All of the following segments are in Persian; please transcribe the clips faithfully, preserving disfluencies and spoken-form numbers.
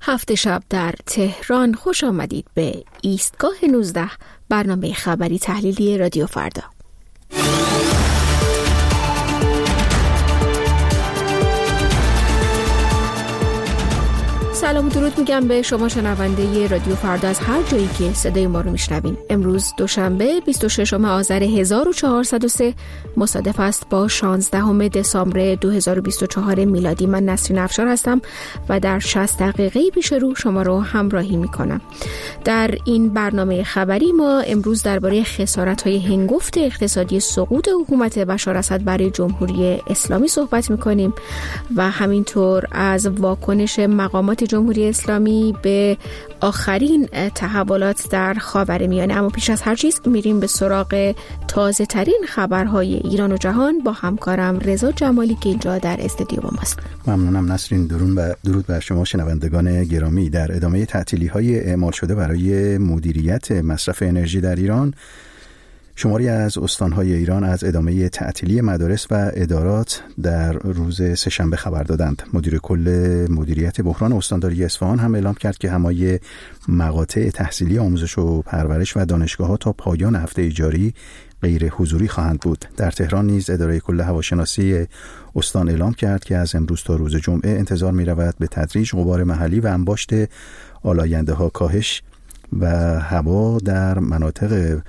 هفت شب در تهران. خوش آمدید به ایستگاه نوزده، برنامه خبری تحلیلی رادیو فردا. سلام و درود میگم به شما شنونده رادیو فردا از هر جایی که صدای ما رو میشنوین. امروز دوشنبه بیست و ششم آذر هزار و چهارصد و سه مصادف است با شانزدهم دسامبر دو هزار و بیست و چهار میلادی. من نسرین افشار هستم و در شصت دقیقه پیش رو شما رو همراهی میکنم. در این برنامه خبری ما امروز درباره خسارت‌های هنگفت اقتصادی سقوط حکومت بشار اسد برای جمهوری اسلامی صحبت میکنیم و همینطور از واکنش مقامات جمهوری اسلامی به آخرین تحولات در خاورمیانه. اما پیش از هر چیز میریم به سراغ تازه ترین خبرهای ایران و جهان با همکارم رضا جمالی که اینجا در استودیو با ماست. ممنونم نسرین. درود و درود بر شما شنوندگان گرامی. در ادامه تعطیلی‌های اعمال شده برای مدیریت مصرف انرژی در ایران، شماری از استان‌های ایران از ادامه تعطیلی مدارس و ادارات در روز سه‌شنبه خبر دادند. مدیر کل مدیریت بحران استانداری اصفهان هم اعلام کرد که همه مقاطع تحصیلی آموزش و پرورش و دانشگاه‌ها تا پایان هفته جاری غیر حضوری خواهند بود. در تهران نیز اداره کل هواشناسی استان اعلام کرد که از امروز تا روز جمعه انتظار می‌رود به تدریج غبار محلی و انباشت آلاینده‌ها کاهش و هوا در مناطق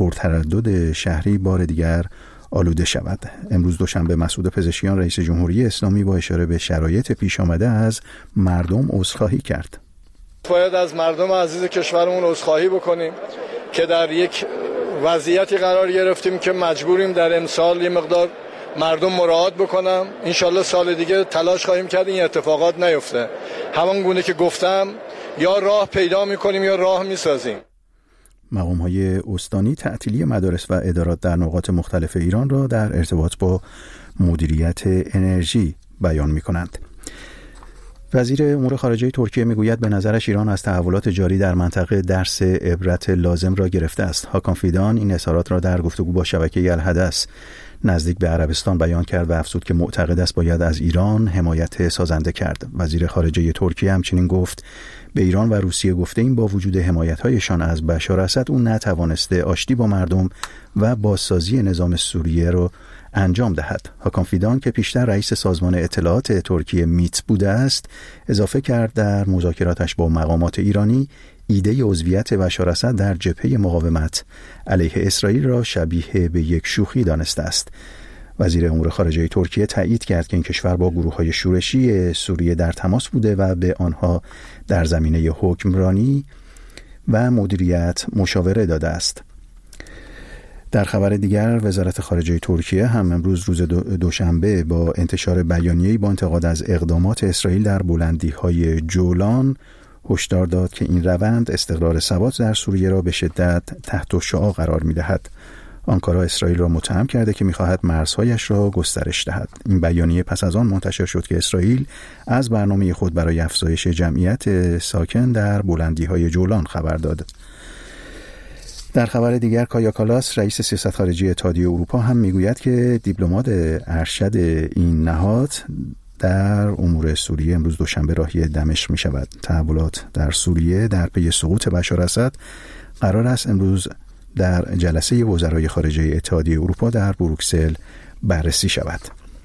پرتردد شهری بار دیگر آلوده شود. امروز دوشنبه مسعود پزشکیان رئیس جمهوری اسلامی با اشاره به شرایط پیش آمده از مردم عذرخواهی کرد. باید از مردم عزیز کشورمون عذرخواهی بکنیم که در یک وضعیتی قرار گرفتیم که مجبوریم در امسال یه مقدار مردم مراعات بکنم. انشالله سال دیگه تلاش خواهیم کرد این اتفاقات نیفته. همان گونه که گفتم یا راه پیدا میکنیم یا راه میسازیم. مقام‌های استانی تعطیلی مدارس و ادارات در نقاط مختلف ایران را در ارتباط با مدیریت انرژی بیان می‌کنند. وزیر امور خارجه ترکیه میگوید به نظرش ایران از تحولات جاری در منطقه درس عبرت لازم را گرفته است. هاکان فیدان این اظهارات را در گفتگو با شبکه الحدث نزدیک به عربستان بیان کرد و افزود که معتقد است باید از ایران حمایت سازنده کرد. وزیر خارجه ترکیه همچنین گفت به ایران و روسیه گفته این با وجود حمایت‌هایشان از بشار اسد اون نتوانسته آشتی با مردم و بازسازی نظام سوریه را انجام دهد. هاکان فیدان که پیشتر رئیس سازمان اطلاعات ترکیه میت بوده است اضافه کرد در مذاکراتش با مقامات ایرانی ایده عضویت بشار اسد در جبهه مقاومت علیه اسرائیل را شبیه به یک شوخی دانسته است. وزیر امور خارجه ترکیه تایید کرد که این کشور با گروه‌های شورشی سوریه در تماس بوده و به آنها در زمینه حکمرانی و مدیریت مشاوره داده است. در خبر دیگر وزارت خارجه ترکیه هم امروز روز دوشنبه با انتشار بیانیه‌ای با انتقاد از اقدامات اسرائیل در بلندی‌های جولان هشدار داد که این روند استقرار ثبات در سوریه را به شدت تحت شعاع قرار می‌دهد. آنکارا اسرائیل را متهم کرده که می‌خواهد مرزهایش را گسترش دهد. این بیانیه پس از آن منتشر شد که اسرائیل از برنامه خود برای افزایش جمعیت ساکن در بلندی‌های جولان خبر داد. در خبر دیگر کایا کالاس رئیس سیاست خارجی اتحادیه اروپا هم میگوید که دیپلمات ارشد این نهاد در امور سوریه امروز دوشنبه راهی دمشق می شود. تحولات در سوریه در پی سقوط بشار اسد قرار است امروز در جلسه وزرای خارجه اتحادیه اروپا در بروکسل بررسی شود.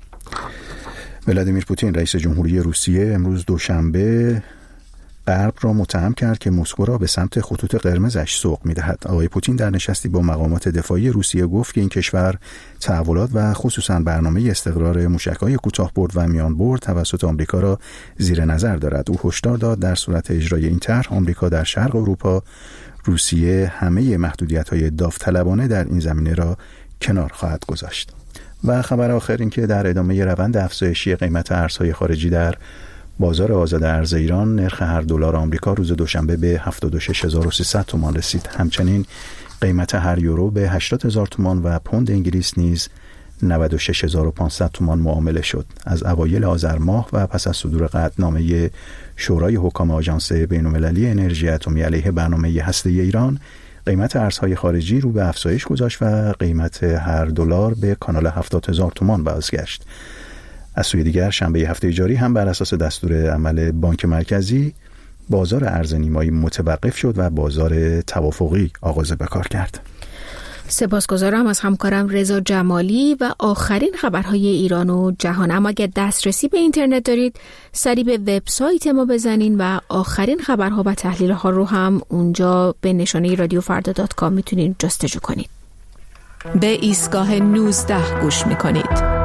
ولادیمیر پوتین رئیس جمهوری روسیه امروز دوشنبه غرب را متهم کرد که مسکو را به سمت خطوط قرمزش سوق می‌دهد. آقای پوتین در نشستی با مقامات دفاعی روسیه گفت که این کشور تحولات و خصوصاً برنامه استقرار موشک‌های کوتاه‌برد و میانبرد توسط آمریکا را زیر نظر دارد. او هشدار داد در صورت اجرای این طرح آمریکا در شرق اروپا روسیه همه محدودیت‌های داوطلبانه در این زمینه را کنار خواهد گذاشت. و خبر آخر این که در ادامه روند افزایشی قیمت ارزهای خارجی در بازار آزاد ارز ایران نرخ هر دلار آمریکا روز دوشنبه به هفتاد و شش هزار و سیصد تومان رسید. همچنین قیمت هر یورو به هشتاد هزار تومان و پوند انگلیس نیز نود و شش هزار و پانصد تومان معامله شد. از اوایل آذر ماه و پس از صدور قطعنامه شورای حکام آژانس بین‌المللی انرژی اتمی علیه برنامه هسته‌ای ایران، قیمت ارزهای خارجی رو به افزایش گذاشت و قیمت هر دلار به کانال هفتاد هزار تومان بازگشت. از سوی دیگر شنبه هفته جاری هم بر اساس دستور عمل بانک مرکزی بازار ارز نیمایی متوقف شد و بازار توافقی آغاز به کار کرد. سپاسگزارم از همکارم رضا جمالی و آخرین خبرهای ایران و جهان. اما اگر دسترسی به اینترنت دارید سری به وبسایت ما بزنین و آخرین خبرها و تحلیل‌ها رو هم اونجا به نشانه رادیو فردا دات کام میتونید جستجو کنید. به ایستگاه نوزده گوش میکنید.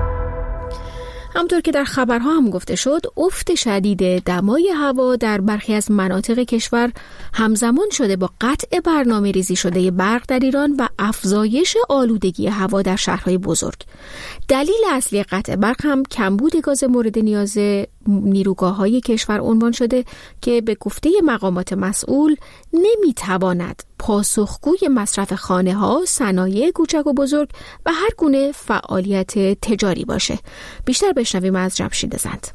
همطور که در خبرها هم گفته شد، افت شدید دمای هوا در برخی از مناطق کشور همزمان شده با قطع برنامه ریزی شده برق در ایران و افزایش آلودگی هوا در شهرهای بزرگ. دلیل اصلی قطع برق هم کمبود گاز مورد نیاز نیروگاه‌های کشور عنوان شده که به گفته مقامات مسئول نمیتواند پاسخگوی مصرف خانه‌ها، صنایع کوچک و بزرگ و هر گونه فعالیت تجاری باشه. بیشتر بشنویم از جمشید زند.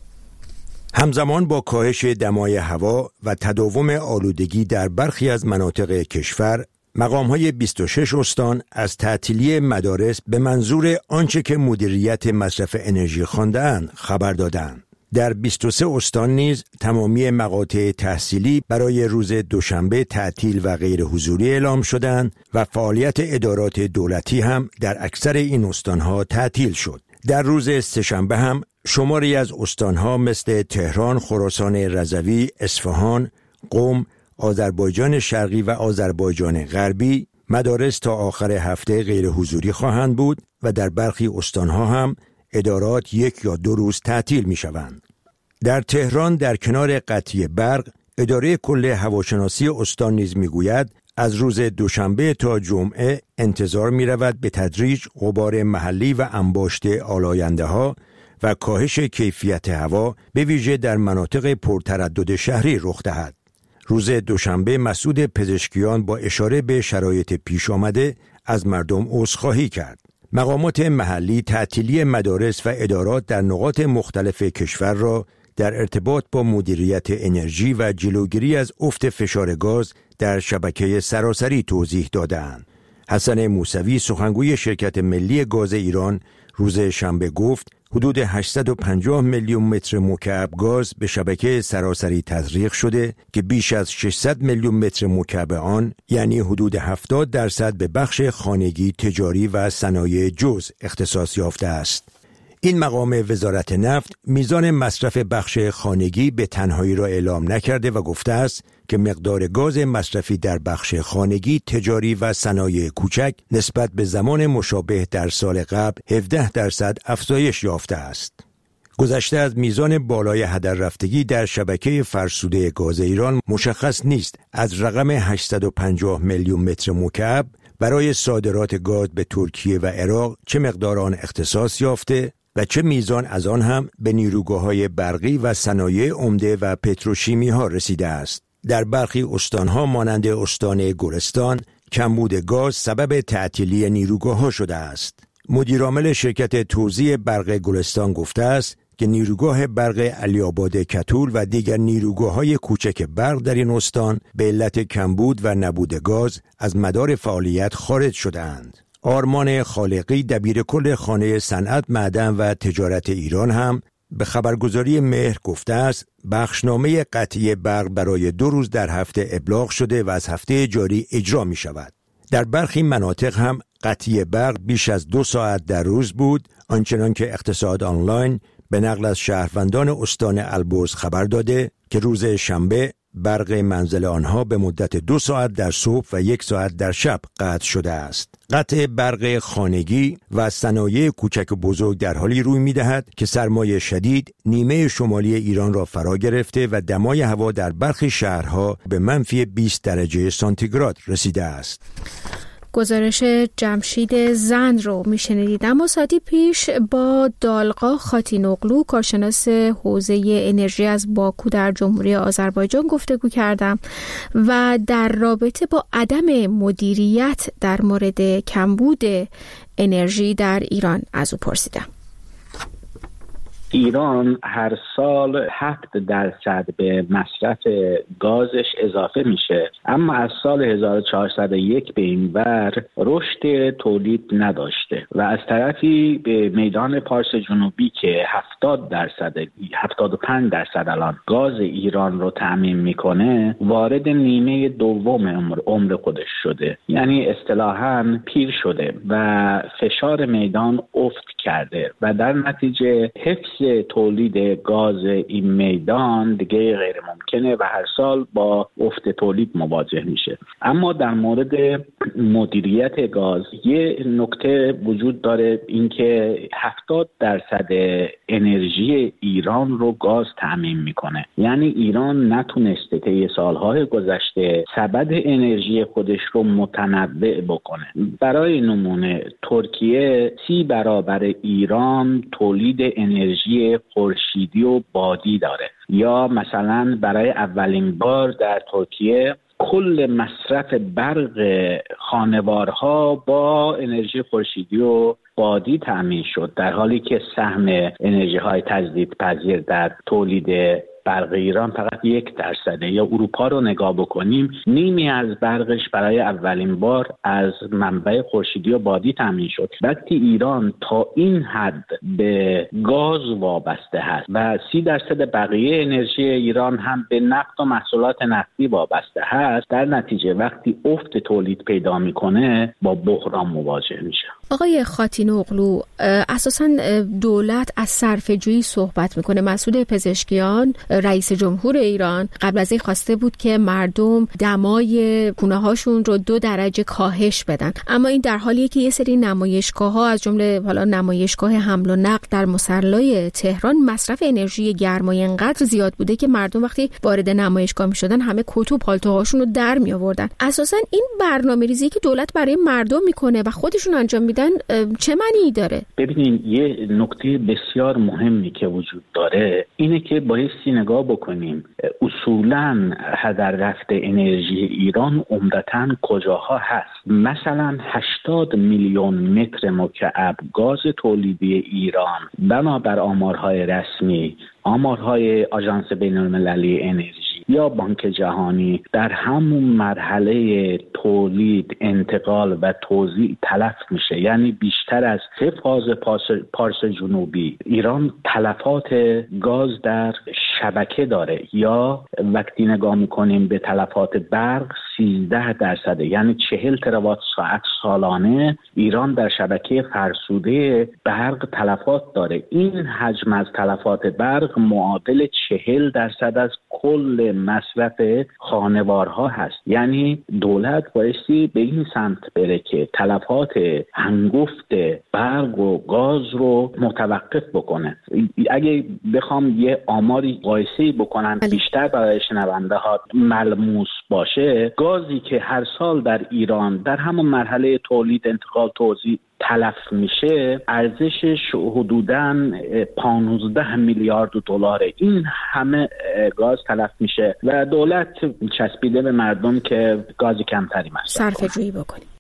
همزمان با کاهش دمای هوا و تداوم آلودگی در برخی از مناطق کشور، مقام‌های بیست و شش استان از تعطیلی مدارس به منظور آنچه که مدیریت مصرف انرژی خوانده‌اند خبر دادند. در بیست و سه استان نیز تمامی مقاطع تحصیلی برای روز دوشنبه تعطیل و غیر حضوری اعلام شدند و فعالیت ادارات دولتی هم در اکثر این استانها تعطیل شد. در روز سه‌شنبه هم شماری از استانها مثل تهران، خراسان رضوی، اصفهان، قم، آذربایجان شرقی و آذربایجان غربی مدارس تا آخر هفته غیر حضوری خواهند بود و در برخی استانها هم ادارات یک یا دو روز تعطیل می شوند. در تهران در کنار قطعی برق، اداره کل هواشناسی استان نیز می گوید از روز دوشنبه تا جمعه انتظار می رود به تدریج غبار محلی و انباشت آلاینده ها و کاهش کیفیت هوا به ویژه در مناطق پرتردد شهری رخ دهد. روز دوشنبه مسعود پزشکیان با اشاره به شرایط پیش آمده از مردم عذرخواهی کرد. مقامات محلی تعطیلی مدارس و ادارات در نقاط مختلف کشور را در ارتباط با مدیریت انرژی و جلوگیری از افت فشار گاز در شبکه سراسری توضیح دادند. حسن موسوی سخنگوی شرکت ملی گاز ایران روز شنبه گفت حدود هشتصد و پنجاه میلیون متر مکعب گاز به شبکه سراسری تزریق شده که بیش از ششصد میلیون متر مکعب آن یعنی حدود هفتاد درصد به بخش خانگی، تجاری و صنایع جز اختصاص یافته است. این مقام وزارت نفت میزان مصرف بخش خانگی به تنهایی را اعلام نکرده و گفته است که مقدار گاز مصرفی در بخش خانگی، تجاری و صنایع کوچک نسبت به زمان مشابه در سال قبل هفده درصد افزایش یافته است. گذشته از میزان بالای هدر رفتگی در شبکه فرسوده گاز ایران مشخص نیست از رقم هشتصد و پنجاه میلیون متر مکعب برای صادرات گاز به ترکیه و عراق چه مقدار آن اختصاص یافته و چه میزان از آن هم به نیروگاه‌های برقی و صنایع عمده و پتروشیمی ها رسیده است. در برخی استانها مانند استان گلستان کمبود گاز سبب تعطیلی نیروگاه‌ها شده است. مدیرعامل شرکت توزیع برق گلستان گفته است که نیروگاه برق علی‌آباد کتول و دیگر نیروگاه‌های کوچک برق در این استان به علت کمبود و نبود گاز از مدار فعالیت خارج شده‌اند. آرمان خالقی دبیر کل خانه صنعت، معدن و تجارت ایران هم به خبرگزاری مهر گفته است بخشنامه قطعی برق برای دو روز در هفته ابلاغ شده و از هفته جاری اجرا می شود. در برخی مناطق هم قطعی برق بیش از دو ساعت در روز بود، آنچنان که اقتصاد آنلاین به نقل از شهروندان استان البرز خبر داده که روز شنبه برق منزل آنها به مدت دو ساعت در صبح و یک ساعت در شب قطع شده است. قطع برق خانگی و صنایع کوچک و بزرگ در حالی روی می‌دهد که سرمای شدید نیمه شمالی ایران را فرا گرفته و دمای هوا در برخی شهرها به منفی بیست درجه سانتیگراد رسیده است. گزارش جمشید زند رو میشنیدید. اما ساعتی پیش با دالقا خاتینوغلو کارشناس حوزه انرژی از باکو در جمهوری آذربایجان گفتگو کردم و در رابطه با عدم مدیریت در مورد کمبود انرژی در ایران از او پرسیدم. ایران هر سال هفت درصد به مصرف گازش اضافه میشه، اما از سال هزار و چهارصد و یک به این ور رشد تولید نداشته و از طرفی به میدان پارس جنوبی که هفتاد درصد هفتاد و پنج درصد الان گاز ایران رو تامین میکنه وارد نیمه دوم عمر, عمر خودش شده، یعنی اصطلاحاً پیر شده و فشار میدان افت کرده و در نتیجه حفظ تولید گاز این میدان دیگه غیر ممکنه و هر سال با افت تولید مواجه میشه. اما در مورد مدیریت گاز یه نکته وجود داره، اینکه هفتاد درصد انرژی ایران رو گاز تامین میکنه، یعنی ایران نتونسته طی سالهای گذشته سبد انرژی خودش رو متنوع بکنه. برای نمونه ترکیه سی برابر ایران تولید انرژی خورشیدی و بادی داره، یا مثلا برای اولین بار در ترکیه کل مصرف برق خانوارها با انرژی خورشیدی و بادی تامین شد، در حالی که سهم انرژی های تجدیدپذیر در تولید برق ایران فقط یک درصده. یا اروپا رو نگاه بکنیم، نیمی از برقش برای اولین بار از منبع خورشیدی و بادی تامین شد، وقتی ایران تا این حد به گاز وابسته هست و سی درصد بقیه انرژی ایران هم به نفت و محصولات نفتی وابسته هست. در نتیجه وقتی افت تولید پیدا میکنه با بحران مواجه میشه. آقای خاتین‌اغلو، اساساً دولت از صرفه‌جویی صحبت میکنه. مسعود پزشکیان رئیس جمهور ایران قبل از این خواسته بود که مردم دمای خونه هاشون رو دو درجه کاهش بدن، اما این در حالیه که یه سری نمایشگاه ها از جمله حالا نمایشگاه حمل و نقل در مصلی تهران مصرف انرژی گرمای انقدر زیاد بوده که مردم وقتی وارد نمایشگاه میشدن همه کت و پالتوهاشون رو در می آوردن. اساساً این برنامه‌ریزی که دولت برای مردم میکنه و خودشون انجام میدن چه معنی داره؟ ببینید یه نکته بسیار مهمی که وجود داره اینه که بایستی نگاه بکنیم اصولاً هدر رفته انرژی ایران عمدتاً کجاها هست. مثلا هشتاد میلیون متر مکعب گاز تولیدی ایران بنابر آمارهای رسمی، آمارهای آژانس بین‌المللی انرژی یا بانک جهانی، در همون مرحله تولید، انتقال و توزیع تلف میشه. یعنی بیشتر از سه فاز پارس, پارس جنوبی ایران تلفات گاز در شبکه داره، یا وقتی نگاه میکنیم به تلفات برق سیزده درصده، یعنی چهل تراوات ساعت سالانه ایران در شبکه فرسوده برق تلفات داره. این حجم از تلفات برق معادل چهل درصد از کل مصرف خانوارها هست. یعنی دولت بایستی به این سمت بره که تلفات هنگفت برق و گاز رو متوقف بکنه. اگه بخوام یه آماری قایسه‌ای بکنن بیشتر برای شنونده ها ملموس باشه، گازی که هر سال در ایران در همون مرحله تولید، انتقال، توزیع تلف میشه ارزشش حدوداً پانزده میلیارد دلاره. این همه گاز تلف میشه و دولت چسبیده به مردم که گاز کمتری مصرف صرفه جویی بکنیم.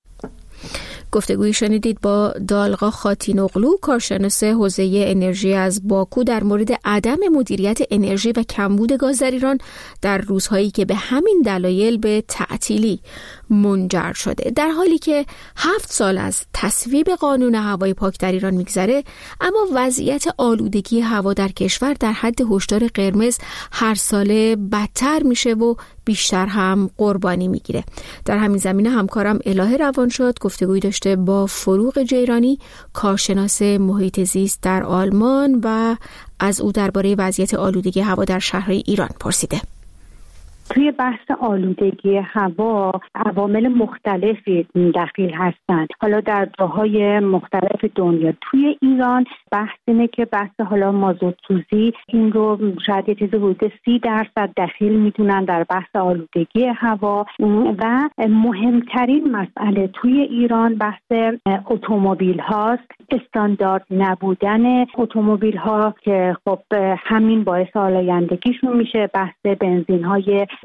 گفتگویی شنیدید با دالغا خاتین‌اغلو، کارشناس حوزه انرژی از باکو، در مورد عدم مدیریت انرژی و کمبود گاز در ایران در روزهایی که به همین دلایل به تعطیلی منجر شده. در حالی که هفت سال از تصویب قانون هوای پاک در ایران میگذره، اما وضعیت آلودگی هوا در کشور در حد هشدار قرمز هر ساله بدتر میشه و بیشتر هم قربانی میگیره. در همین زمینه همکارم الهه روانشاد گفتگویی داشته با فروغ جیرانی، کارشناس محیط زیست در آلمان، و از او درباره وضعیت آلودگی هوا در شهرهای ایران پرسیده. توی بحث آلودگی هوا عوامل مختلفی دخیل هستند. حالا در جاهای مختلف دنیا، توی ایران بحث اینه که بحث حالا مازوت سوزی این رو شاید یه چیز حدود سی درصد دخیل میدونن در بحث آلودگی هوا. و مهمترین مسئله توی ایران بحث اتومبیل هاست، استاندارد نبودن اتومبیل ها که خب همین باعث آلایندگیشون میشه. بحث بنزین های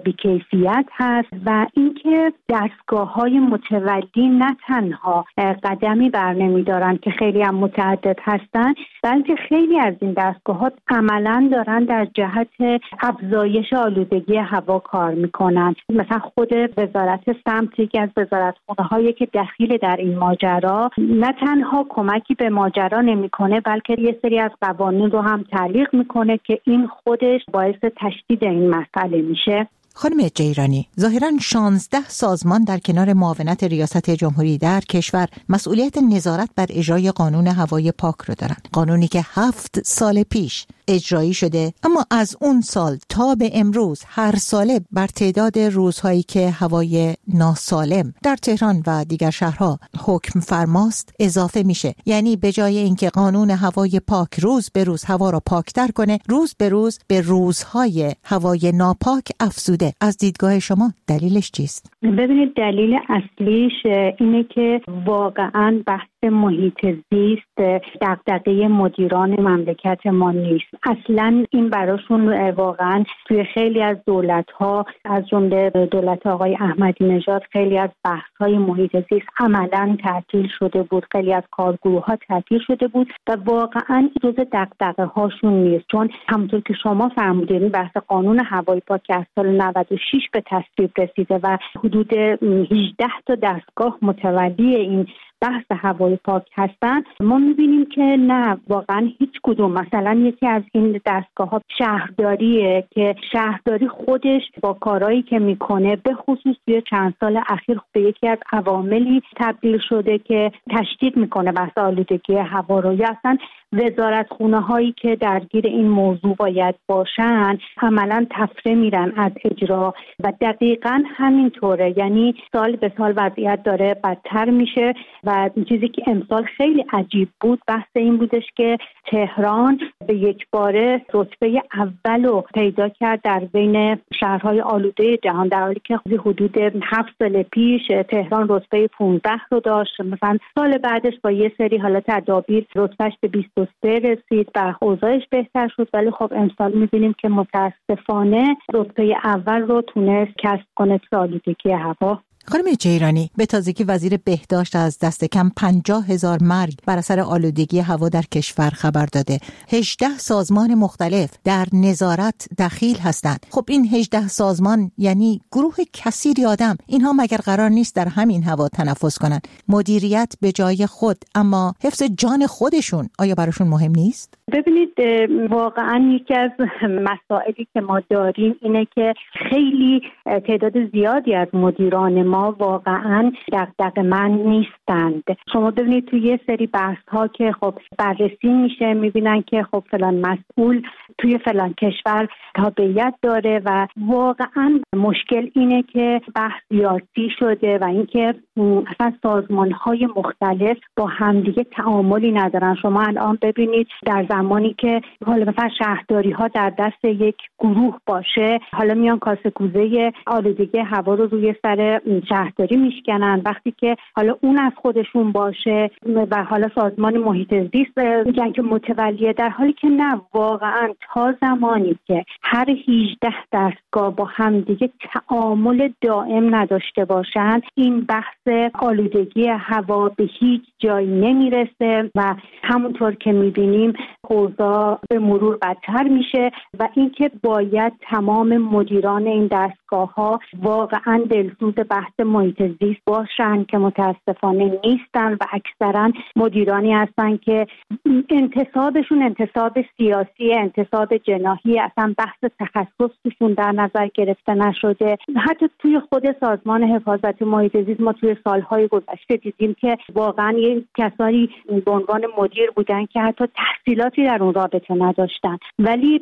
بی‌کیفیت هست و اینکه دستگاه‌های متولی نه تنها قدمی بر نمی‌دارن که خیلی هم متعدد هستن، بلکه خیلی از این دستگاه‌ها عملاً دارن در جهت افزایش آلودگی هوا کار می‌کنن. مثلا خود وزارت سمت یکی از وزارتخونه‌هایی که دخیل در این ماجرا نه تنها کمکی به ماجرا نمی‌کنه، بلکه یه سری از قوانین رو هم تعلیق می‌کنه که این خودش باعث تشدید این مسئله میشه. خانم جیرانی، ظاهراً شانزده سازمان در کنار معاونت ریاست جمهوری در کشور مسئولیت نظارت بر اجرای قانون هوای پاک رو دارن. قانونی که هفت سال پیش اجرایی شده، اما از اون سال تا به امروز هر ساله بر تعداد روزهایی که هوای ناسالم در تهران و دیگر شهرها حکم فرماست اضافه میشه. یعنی به جای اینکه قانون هوای پاک روز به روز هوا را پاکتر کنه، روز به روز به روزهای هوای ناپاک افزوده. از دیدگاه شما دلیلش چیست؟ ببینید، دلیل اصلیش اینه که واقعاً بحث محیط زیست دغدغه مدیران مملکت ما نیست. اصلاً این براشون واقعاً توی خیلی از دولت‌ها از جمله دولت آقای احمدی نژاد خیلی از بحث‌های محیط زیست عملاً تعطیل شده بود، خیلی از کارگروه‌ها تعطیل شده بود و واقعاً جزء دغدغه‌هاشون نیست. چون همونطور که شما فرمودید بحث قانون هوای پاک که از سال نود و شش به تصویب رسیده و حدود هجده تا دستگاه متولی این بحث هوای پاک هستن، ما میبینیم که نه، واقعا هیچ کدوم. مثلا یکی از این دستگاه ها شهرداریه که شهرداری خودش با کارهایی که میکنه به خصوص توی چند سال اخیر به یکی از عواملی تبدیل شده که تشدید میکنه بحث آلودگی هوا رو. یا اصلا وزارتخونه هایی که درگیر این موضوع باید باشن عملا تفره میرن از اجرا و دقیقاً همینطوره. یعنی سال به سال وضعیت داره بدتر میشه و چیزی که امسال خیلی عجیب بود بحث این بودش که تهران به یک باره رتبه اول رو پیدا کرد در بین شهرهای آلوده جهان، در حالی که حدود هفت سال پیش تهران رتبه پانزده رو داشت. مثلا سال بعدش با یه سری حالت تدابیر رتبهش به بیست و سه رسید و اوضاعش بهتر شد، ولی خب امسال می‌بینیم که متاسفانه رتبه اول رو تونست کسب کنه آلودگی هوا. خانم جیرانی، به تازگی وزیر بهداشت از دست کم پنجاه هزار مرگ بر اثر آلودگی هوا در کشور خبر داده. هجده سازمان مختلف در نظارت دخیل هستند. خب این هجده سازمان یعنی گروه کثیری آدم. اینها مگر قرار نیست در همین هوا تنفس کنند؟ مدیریت به جای خود، اما حفظ جان خودشون آیا براشون مهم نیست؟ ببینید، واقعا یکی از مسائلی که ما داریم اینه که خیلی تعداد زیادی از مدیران ما واقعا دغدغه‌مند نیستند. شما ببینید توی یه سری بحث ها که خب بررسی میشه، میبینن که خب فلان مسئول توی فلان کشور تابعیت داره و واقعا مشکل اینه که بحث سیاسی شده و اینکه اصلا سازمان های مختلف با همدیگه تعاملی ندارن. شما الان ببینید در زمانی که حالا مثلا شهرداری ها در دست یک گروه باشه، حالا میان کاسه کوزه آلودگی هوا رو روی سر شهرداری میشکنن، وقتی که حالا اون از خودشون باشه و حالا سازمان محیط زیست میگن که متولیه، در حالی که نه، واقعا تا زمانی که هر هجده دستگاه با همدیگه تعامل دائم نداشته باشن، این بحث آلودگی هوا به هیچ جایی نمیرسه و همونطور که میبینیم اوضاع به مرور بدتر میشه و اینکه باید تمام مدیران این دستگاه ها واقعا دلسوز بحث محیط زیست باشن که متاسفانه نیستن و اکثرا مدیرانی هستن که انتصابشون انتصاب سیاسی، انتصاب جناحی، اصلا بحث تخصص توشون در نظر گرفته نشده. حتی توی خود سازمان حفاظت محیط زیست ما توی سالهای گذشته دیدیم که واقعا یه کسانی به عنوان مدیر بودن که حتی تحصیلاتی در اون رابطه نداشتن، ولی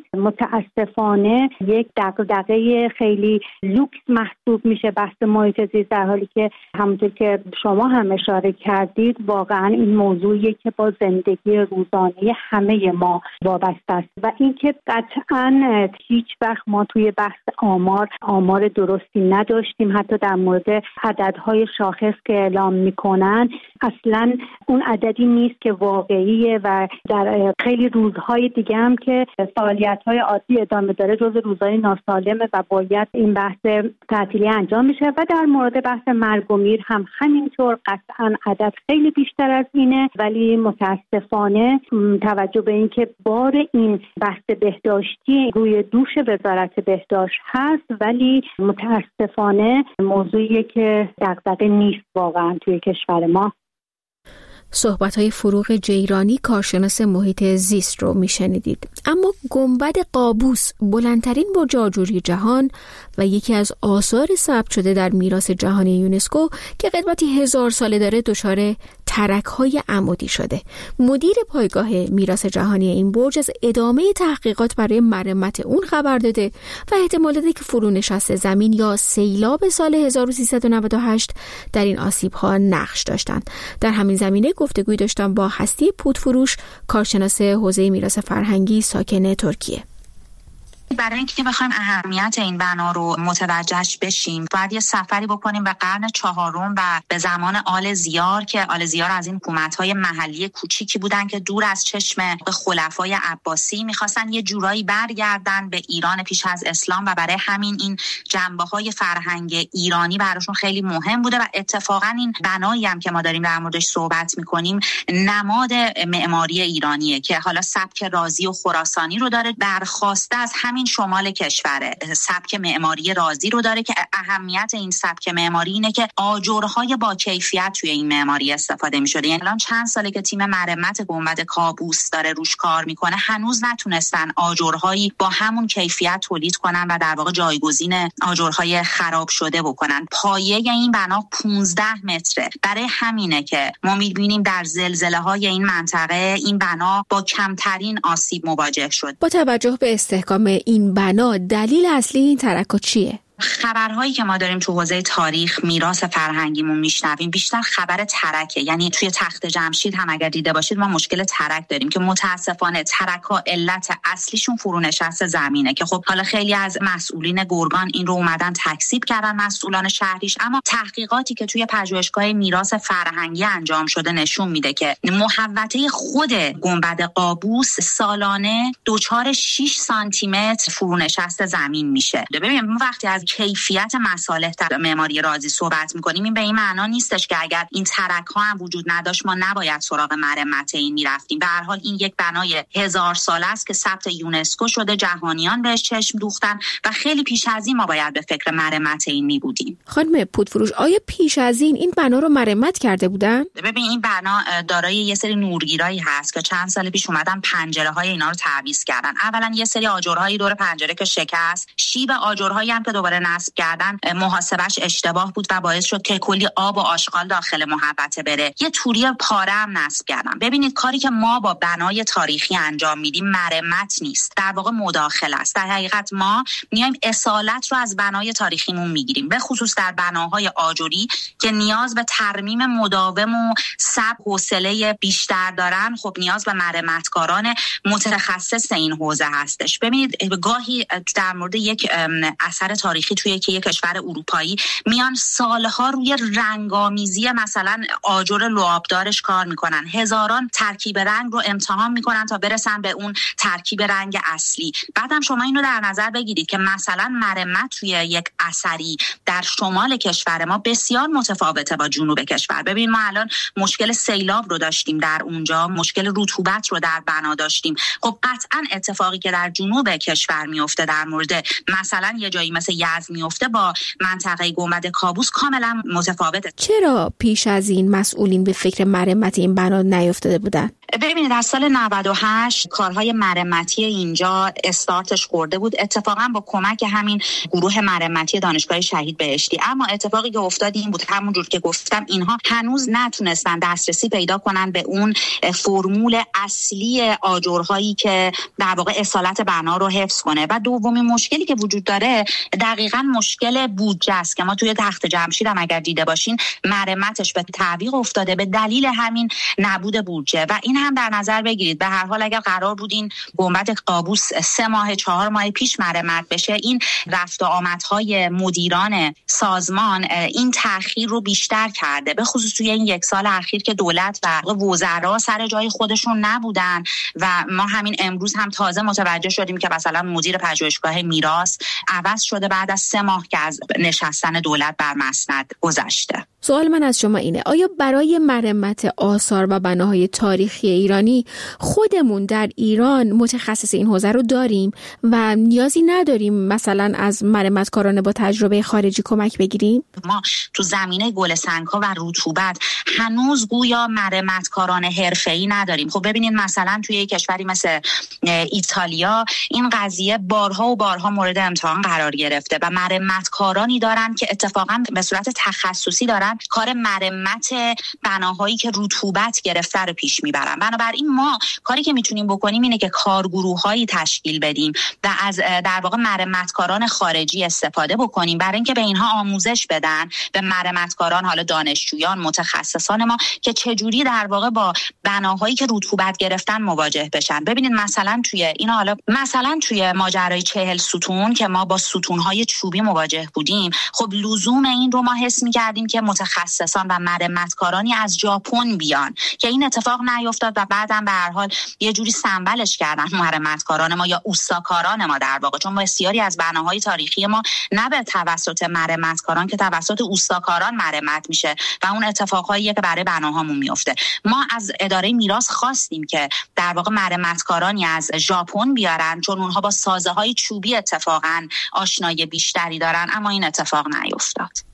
متاسفانه یک دغدغه خیلی لوکس محسوب میشه بحث محیط زیست، در حالی که همونطور که شما هم اشاره کردید واقعا این موضوعیه که با زندگی روزانه همه ما وابسته است و اینکه قطعا هیچ وقت ما توی بحث آمار آمار درستی نداشتیم. حتی در مورد عددهای شاخص که اعلام میکنن اصلا اون عددی نیست که واقعیه و در خیلی ولی روزهای دیگه هم که فعالیت‌های عادی ادامه داره جز روزهای ناسالمه و باید این بحث تعطیلی انجام میشه. و در مورد بحث مرگ و میر هم همینطور، قطعاً عدد خیلی بیشتر از اینه، ولی متاسفانه توجه به اینکه بار این بحث بهداشتی روی دوش وزارت بهداشت هست، ولی متاسفانه موضوعیه که دغدغه نیست واقعا توی کشور ما. صحبت‌های فروغ جیرانی، کارشناس محیط زیست رو میشنیدید. اما گنبد قابوس، بلندترین برج آجوری جهان و یکی از آثار ثبت شده در میراث جهانی یونسکو که قدمتی هزار ساله داره، دچار ترک‌های عمودی شده. مدیر پایگاه میراث جهانی این برج از ادامه تحقیقات برای مرمت اون خبر داده و احتمال داده که فرونشست زمین یا سیلاب سال هزار و سیصد و نود و هشت در این آسیب‌ها نقش داشتند. در همین زمینه گفتگوی داشتم با هستی پودفروش، کارشناس حوزه میراث فرهنگی ساکن ترکیه. برای اینکه بخوایم اهمیت این بنا رو متوجهش بشیم، باید یه سفری بکنیم به قرن چهارم و به زمان آل زیار که آل زیار از این حکومت‌های محلی کوچیکی بودن که دور از چشم خلفای عباسی می‌خواستن یه جورایی برگردن به ایران پیش از اسلام و برای همین این جنبه‌های فرهنگ ایرانی براشون خیلی مهم بوده و اتفاقا این بنایی هم که ما داریم در موردش صحبت می‌کنیم نماد معماری ایرانیه که حالا سبک رازی و خراسانی رو داره، برخواسته از همین شمال کشوره. سبک معماری رازی رو داره که اهمیت این سبک معماری اینه که آجرهای با کیفیت توی این معماری استفاده می‌شده. یعنی الان چند ساله که تیم مرمت گنبد قابوس داره روش کار میکنه، هنوز نتونستن آجرهایی با همون کیفیت تولید کنن و در واقع جایگزین آجرهای خراب شده بکنن. پایه این بنا پانزده متره. برای همینه که ما می‌بینیم در زلزله‌های این منطقه این بنا با کمترین آسیب مواجه شد. با توجه به استحکام این بنا، دلیل اصلی این ترک‌ها چیه؟ خبرهایی که ما داریم تو حوزه تاریخ میراث فرهنگیمون میشنویم بیشتر خبر ترکه. یعنی توی تخت جمشید هم اگر دیده باشید ما مشکل ترک داریم که متاسفانه ترک‌ها علت اصلیشون فرونشست زمینه که خب حالا خیلی از مسئولین گرگان این رو اومدن تکذیب کردن، مسئولان شهریش، اما تحقیقاتی که توی پژوهشگاه میراث فرهنگی انجام شده نشون میده که محوطه خود گنبد قابوس سالانه دچار شش سانتی متر فرونشست زمین میشه. ببینید ما وقتی از کیفیت مصالح در معماری رازی صحبت می‌کنیم، این به این معنا نیستش که اگر این ترک‌ها هم وجود نداشت ما نباید سراغ مرمت این می‌رفتیم. به هر حال این یک بنای هزار ساله است که ثبت یونسکو شده، جهانیان بهش چشم دوختن و خیلی پیش از این ما باید به فکر مرمت این می‌بودیم. خانم پودفروش، آیا پیش از این این بنا رو مرمت کرده بودن؟ ببین این بنا دارای یه سری نورگیرایی هست که چند سال پیش اومدن پنجره‌های اینا رو تعویض کردن. اولا یه سری آجرهای دور پنجره که شکست، شیب آجرهایی هم که دوباره نصب کردن محاسبش اشتباه بود و باعث شد که کلی آب و آشغال داخل محوطه بره. یه توری پاره هم نصب کردن. ببینید کاری که ما با بنای تاریخی انجام میدیم مرمت نیست، در واقع مداخله است. در حقیقت ما میایم اصالت رو از بنای تاریخیمون میگیریم، به خصوص در بناهای آجری که نیاز به ترمیم مداوم و صبر حوصله بیشتر دارن. خب نیاز به مرمتکاران متخصص این حوزه هستش. ببینید گاهی در مورد یک اثر تاریخی توی که یک کشور اروپایی میان سالها روی رنگامیزی مثلا آجر لعابدارش کار میکنن، هزاران ترکیب رنگ رو امتحان میکنن تا برسن به اون ترکیب رنگ اصلی. بعدم شما اینو در نظر بگیرید که مثلا مرمت توی یک اثری در شمال کشور ما بسیار متفاوته با جنوب کشور. ببین ما الان مشکل سیلاب رو داشتیم در اونجا، مشکل رطوبت رو در بنا داشتیم. خب قطعا اتفاقی که در جنوب کشور میفته در مورد مثلا یه جایی مثل یزد میفته با منطقه گنبد قابوس کاملا متفاوته. چرا پیش از این مسئولین به فکر مرمت این بنا نیفتاده بودن؟ ببینید از سال نود و هشت کارهای مرمتی اینجا استارتش خورده بود، اتفاقا با کمک همین گروه مرمتی دانشگاه شهید بهشتی. اما اتفاقی که افتاد این بود، همونجور که گفتم اینها هنوز نتونستن دسترسی پیدا کنن به اون فرمول اصلی آجرهایی که در واقع اصالت بنا رو حفظ کنه. و دومین مشکلی که وجود داره دقیقاً مشکل بودجه است که ما توی تخت جمشید هم اگر دیده باشین مرمتش به تعویق افتاده به دلیل همین نبود بودجه. و این هم در نظر بگیرید به هر حال اگر قرار بود این گنبد قابوس سه ماه چهار ماه پیش مرمت بشه، این رفت و آمدهای مدیران سازمان این تأخیر رو بیشتر کرده، به خصوص توی این یک سال اخیر که دولت و وزرا سر جای خودشون نبودن و ما همین امروز هم تازه متوجه شدیم که مثلا مدیر پژوهشگاه میراث عوض شده بعد از سه ماه که از نشستن دولت بر مسند گذشته. سوال من از شما اینه، آیا برای مرمت آثار و بناهای تاریخی ایرانی خودمون در ایران متخصص این حوزه رو داریم و نیازی نداریم مثلا از مرمتکاران با تجربه خارجی کمک بگیریم؟ ما تو زمینه گلسنگ‌ها و رطوبت هنوز گویا مرمتکاران حرفه‌ای نداریم. خب ببینید مثلا توی کشوری مثل ایتالیا این قضیه بارها و بارها مورد امتحان قرار گرفته و مرمتکارانی دارن که اتفاقا به صورت تخصصی دارن کار مرمت بناهایی که رطوبت گرفته رو پیش میبرن. بنابراین ما کاری که میتونیم بکنیم اینه که کارگروه‌هایی تشکیل بدیم و از در واقع مرمتکاران خارجی استفاده بکنیم برای اینکه به اینها آموزش بدن، به مرمتکاران، حالا دانشجویان، متخصصان ما، که چجوری در واقع با بناهایی که رطوبت گرفتن مواجه بشن. ببینید مثلا توی اینا حالا مثلا توی ماجرای چهل ستون که ما با ستون‌های چوبی مواجه بودیم، خب لزوم این رو ما حس می‌کردیم که متخصصان و مرمتکارانی از ژاپن بیان که این اتفاق نیفتاد و بعدم به هر حال یه جوری سنبلش کردن مرمتکاران ما یا اوستاکاران ما در واقع، چون بسیاری از بناهای تاریخی ما نه به توسط مرمتکاران که توسط اوستاکاران مرمت میشه و اون اتفاقایی که برای بناهامون میفته. ما از اداره میراث خواستیم که در واقع مرمتکارانی از ژاپن بیارن چون اونها با سازه‌های چوبی اتفاقا آشنایی بیشتری دارن، اما این اتفاق نیفتاد.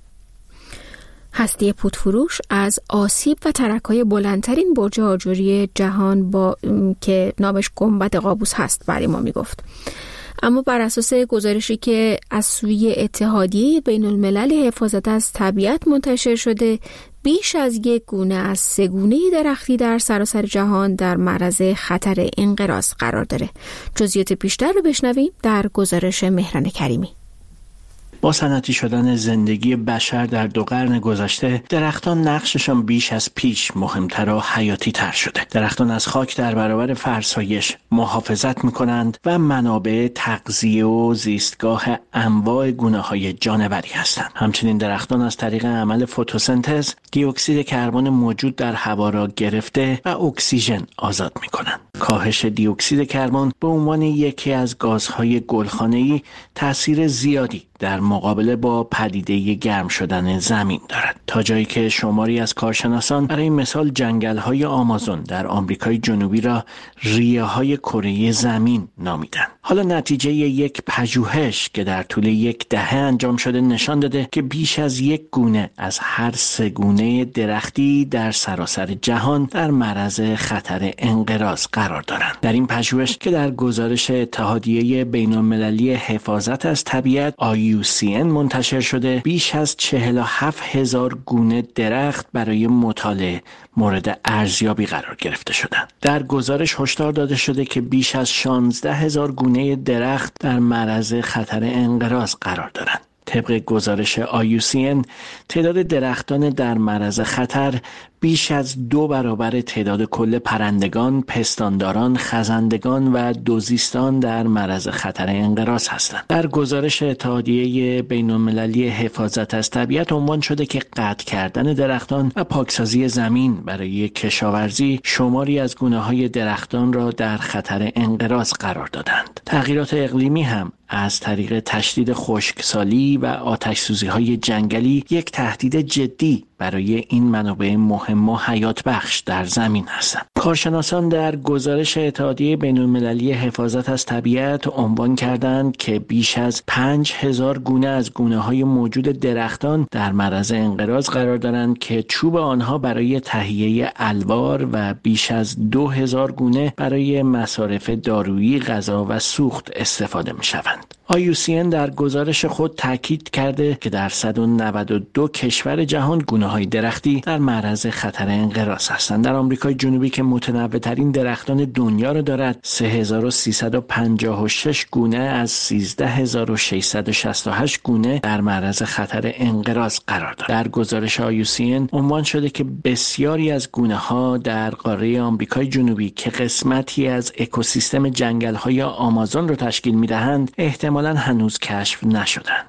هستی پودفروش از آسیب و ترک‌های بلندترین برج آجوری جهان با که نامش گنبد قابوس هست برای ما میگفت. اما بر اساس گزارشی که از سوی اتحادیه بین الملل حفاظت از طبیعت منتشر شده، بیش از یک گونه از سه گونه درختی در سراسر جهان در معرض خطر انقراض قرار داره. جزئیات بیشتر رو بشنویم در گزارش مهران کریمی. با صنعتی شدن زندگی بشر در دو قرن گذشته، درختان نقششان بیش از پیش مهمتر و حیاتی تر شده. درختان از خاک در برابر فرسایش محافظت می‌کنند و منابع تغذیه و زیستگاه انواع گونه‌های جانوری هستند. همچنین درختان از طریق عمل فتوسنتز دی اکسید کربن موجود در هوا را گرفته و اکسیژن آزاد می‌کنند. کاهش دی اکسید کربن به عنوان یکی از گازهای گلخانه‌ای تأثیر زیادی در مقابله با پدیده گرم شدن زمین دارد، تا جایی که شماری از کارشناسان برای مثال جنگل‌های آمازون در آمریکای جنوبی را ریه‌های کره زمین نامیدند. حالا نتیجه یک پژوهش که در طول یک دهه انجام شده نشان داده که بیش از یک گونه از هر سه گونه درختی در سراسر جهان در معرض خطر انقراض قرار دارند. در این پژوهش که در گزارش اتحادیه بین‌المللی حفاظت از طبیعت آی یو سی ان منتشر شده، بیش از چهل و هفت هزار گونه درخت برای مطالعه مورد ارزیابی قرار گرفته شدند. در گزارش هشدار داده شده که بیش از شانزده هزار گونه درخت در معرض خطر انقراض قرار دارند. طبق گزارش آی یو سی ان، تعداد درختان در معرض خطر بیش از دو برابر تعداد کل پرندگان، پستانداران، خزندگان و دوزیستان در معرض خطر انقراض هستند. در گزارش اتحادیه بین‌المللی حفاظت از طبیعت عنوان شده که قطع کردن درختان و پاکسازی زمین برای کشاورزی شماری از گونه‌های درختان را در خطر انقراض قرار دادند. تغییرات اقلیمی هم از طریق تشدید خشکسالی و آتش‌سوزی‌های جنگلی یک تهدید جدی برای این منابع مهم و حیات بخش در زمین هستند. کارشناسان در گزارش اتحادیه بین‌المللی حفاظت از طبیعت عنوان کردند که بیش از پنج هزار گونه از گونه‌های موجود درختان در معرض انقراض قرار دارند که چوب آنها برای تهیه الوار و بیش از دو هزار گونه برای مصارف دارویی، غذا و سوخت استفاده می‌شوند. آی یو سی ان در گزارش خود تاکید کرده که در صد و نود و دو کشور جهان گونه‌های درختی در معرض خطر انقراض هستند. در آمریکای جنوبی که متنوع‌ترین درختان دنیا را دارد، سه هزار و سیصد و پنجاه و شش گونه از سیزده هزار و ششصد و شصت و هشت گونه در معرض خطر انقراض قرار دارد. در گزارش آی یو سی ان عنوان شده که بسیاری از گونه‌ها در قاره آمریکای جنوبی که قسمتی از اکوسیستم جنگل‌های آمازون را تشکیل می‌دهند، احتمالاً هنوز کشف نشدند.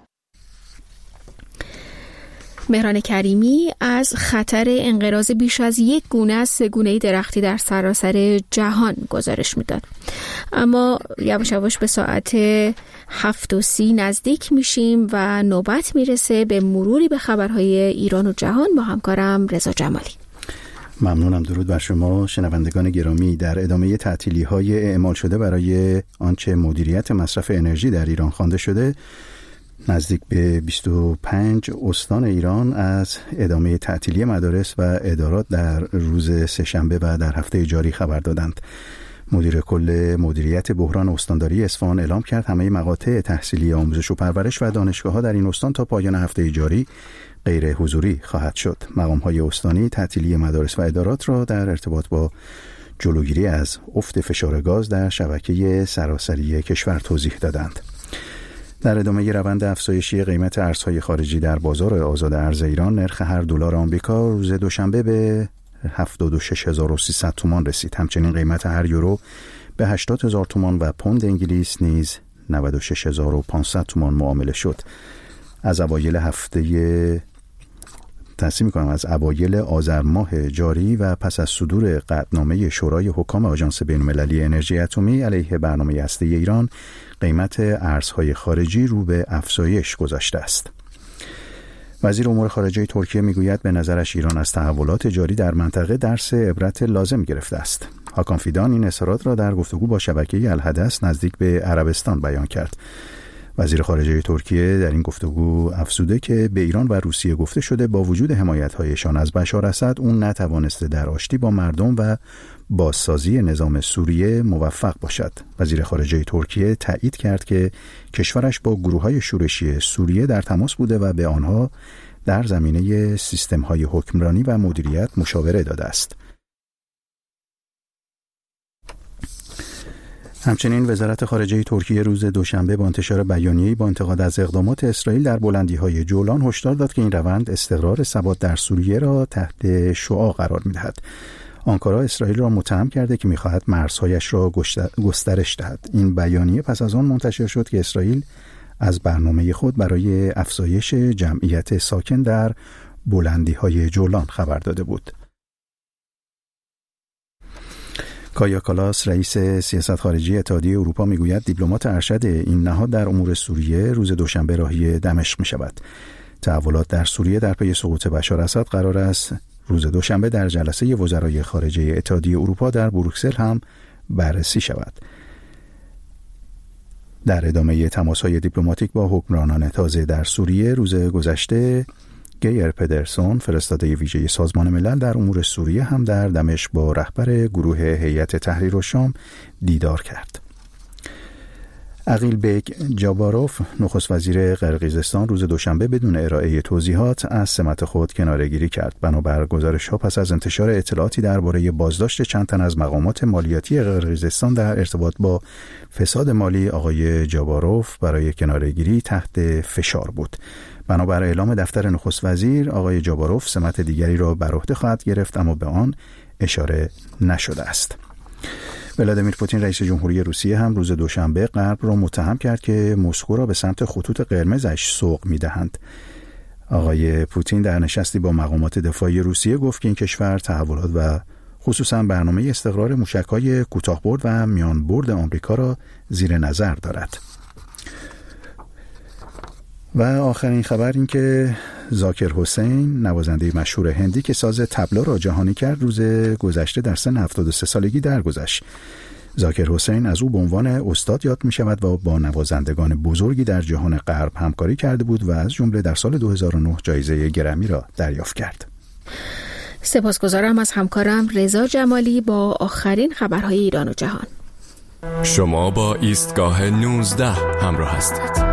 مهران کریمی از خطر انقراض بیش از یک گونه از سه گونه درختی در سراسر جهان گزارش میداد. اما یواش یواش به ساعت هفت و سی نزدیک میشیم و نوبت میرسه به مروری به خبرهای ایران و جهان با همکارم رضا جمالی. ممنونم. درود بر شما شنوندگان گرامی. در ادامه تعطیلی‌های اعمال شده برای آنچه مدیریت مصرف انرژی در ایران خوانده شده، نزدیک به بیست و پنج استان ایران از ادامه تعطیلی مدارس و ادارات در روز سه‌شنبه و در هفته جاری خبر دادند. مدیر کل مدیریت بحران استانداری اصفهان اعلام کرد همه مقاطع تحصیلی آموزش و پرورش و دانشگاه‌ها در این استان تا پایان هفته جاری غیر حضوری خواهد شد. مقام‌های استانی تعطیلی مدارس و ادارات را در ارتباط با جلوگیری از افت فشار گاز در شبکه سراسری کشور توضیح دادند. در ادامه روند افزایشی قیمت ارزهای خارجی در بازار آزاد ارز ایران، نرخ هر دلار آمریکا روز دوشنبه به هفتاد و شش هزار و سیصد تومان رسید. همچنین قیمت هر یورو به هشتاد هزار تومان و پوند انگلیس نیز نود و شش هزار و پانصد تومان معامله شد. از اوایل هفته تصحیح می‌کنم از اوایل آذر ماه جاری و پس از صدور قطعنامه شورای حکام آژانس بین‌المللی انرژی اتمی علیه برنامه هسته‌ای ایران، قیمت ارزهای خارجی رو به افزایش گذاشته است. وزیر امور خارجه ترکیه میگوید به نظرش ایران از تحولات جاری در منطقه درس عبرت لازم گرفته است. هاکان فیدان این اظهارات را در گفتگو با شبکه الحدث نزدیک به عربستان بیان کرد. وزیر خارجه ترکیه در این گفتگو افزوده که به ایران و روسیه گفته شده با وجود حمایت‌هایشان از بشار اسد، اون نتوانسته در آشتی با مردم و بازسازی نظام سوریه موفق باشد. وزیر خارجه ترکیه تایید کرد که کشورش با گروه‌های شورشی سوریه در تماس بوده و به آنها در زمینه سیستم‌های حکمرانی و مدیریت مشاوره داده است. همچنین وزارت خارجه ترکیه روز دوشنبه با انتشار بیانیه‌ای با انتقاد از اقدامات اسرائیل در بلندی‌های جولان هشدار داد که این روند استقرار ثبات در سوریه را تحت شعاع قرار می‌دهد. آنکارا اسرائیل را متهم کرده که می‌خواهد مرزهایش را گسترش دهد. این بیانیه پس از آن منتشر شد که اسرائیل از برنامه خود برای افزایش جمعیت ساکن در بلندی‌های جولان خبر داده بود. کایا کالاس رئیس سیاست خارجی اتحادیه اروپا میگوید دیپلمات ارشد این نهاد در امور سوریه روز دوشنبه راهی دمشق میشود. تحولات در سوریه در پی سقوط بشار اسد قرار است روز دوشنبه در جلسه وزرای خارجه اتحادیه اروپا در بروکسل هم بررسی شود. در ادامه تماس‌های دیپلماتیک با حکمرانان تازه در سوریه روز گذشته، گیر پدرسون فرستاده ویژه سازمان ملل در امور سوریه هم در دمشق با رهبر گروه هیئت تحریر الشام دیدار کرد. عقیل بیک جاباروف نخست وزیر قرقیزستان روز دوشنبه بدون ارائه توضیحات از سمت خود کناره‌گیری کرد. بنابر گزارش‌ها پس از انتشار اطلاعاتی درباره بازداشت چند تن از مقامات مالیاتی قرقیزستان در ارتباط با فساد مالی، آقای جاباروف برای کناره‌گیری تحت فشار بود. بنابر اعلام دفتر نخست وزیر، آقای جاباروف سمت دیگری را بر عهده خواهد گرفت، اما به آن اشاره نشده است. ولادیمیر پوتین رئیس جمهوری روسیه هم روز دوشنبه غرب را متهم کرد که مسکو را به سمت خطوط قرمزش سوق می‌دهند. آقای پوتین در نشستی با مقامات دفاعی روسیه گفت که این کشور تحولات و خصوصا برنامه استقرار موشک‌های کوتاه‌برد و میانبرد آمریکا را زیر نظر دارد. و آخرین خبر این که ذاکر حسین نوازنده مشهور هندی که ساز طبلا را جهانی کرد روز گذشته در سن هفتاد و سه سالگی درگذشت. ذاکر حسین از او به عنوان استاد یاد می شود و با نوازندگان بزرگی در جهان غرب همکاری کرده بود و از جمله در سال دو هزار و نه جایزه گرمی را دریافت کرد. سپاسگزارم از همکارم رضا جمالی با آخرین خبرهای ایران و جهان. شما با ایستگاه نوزده همراه هستید.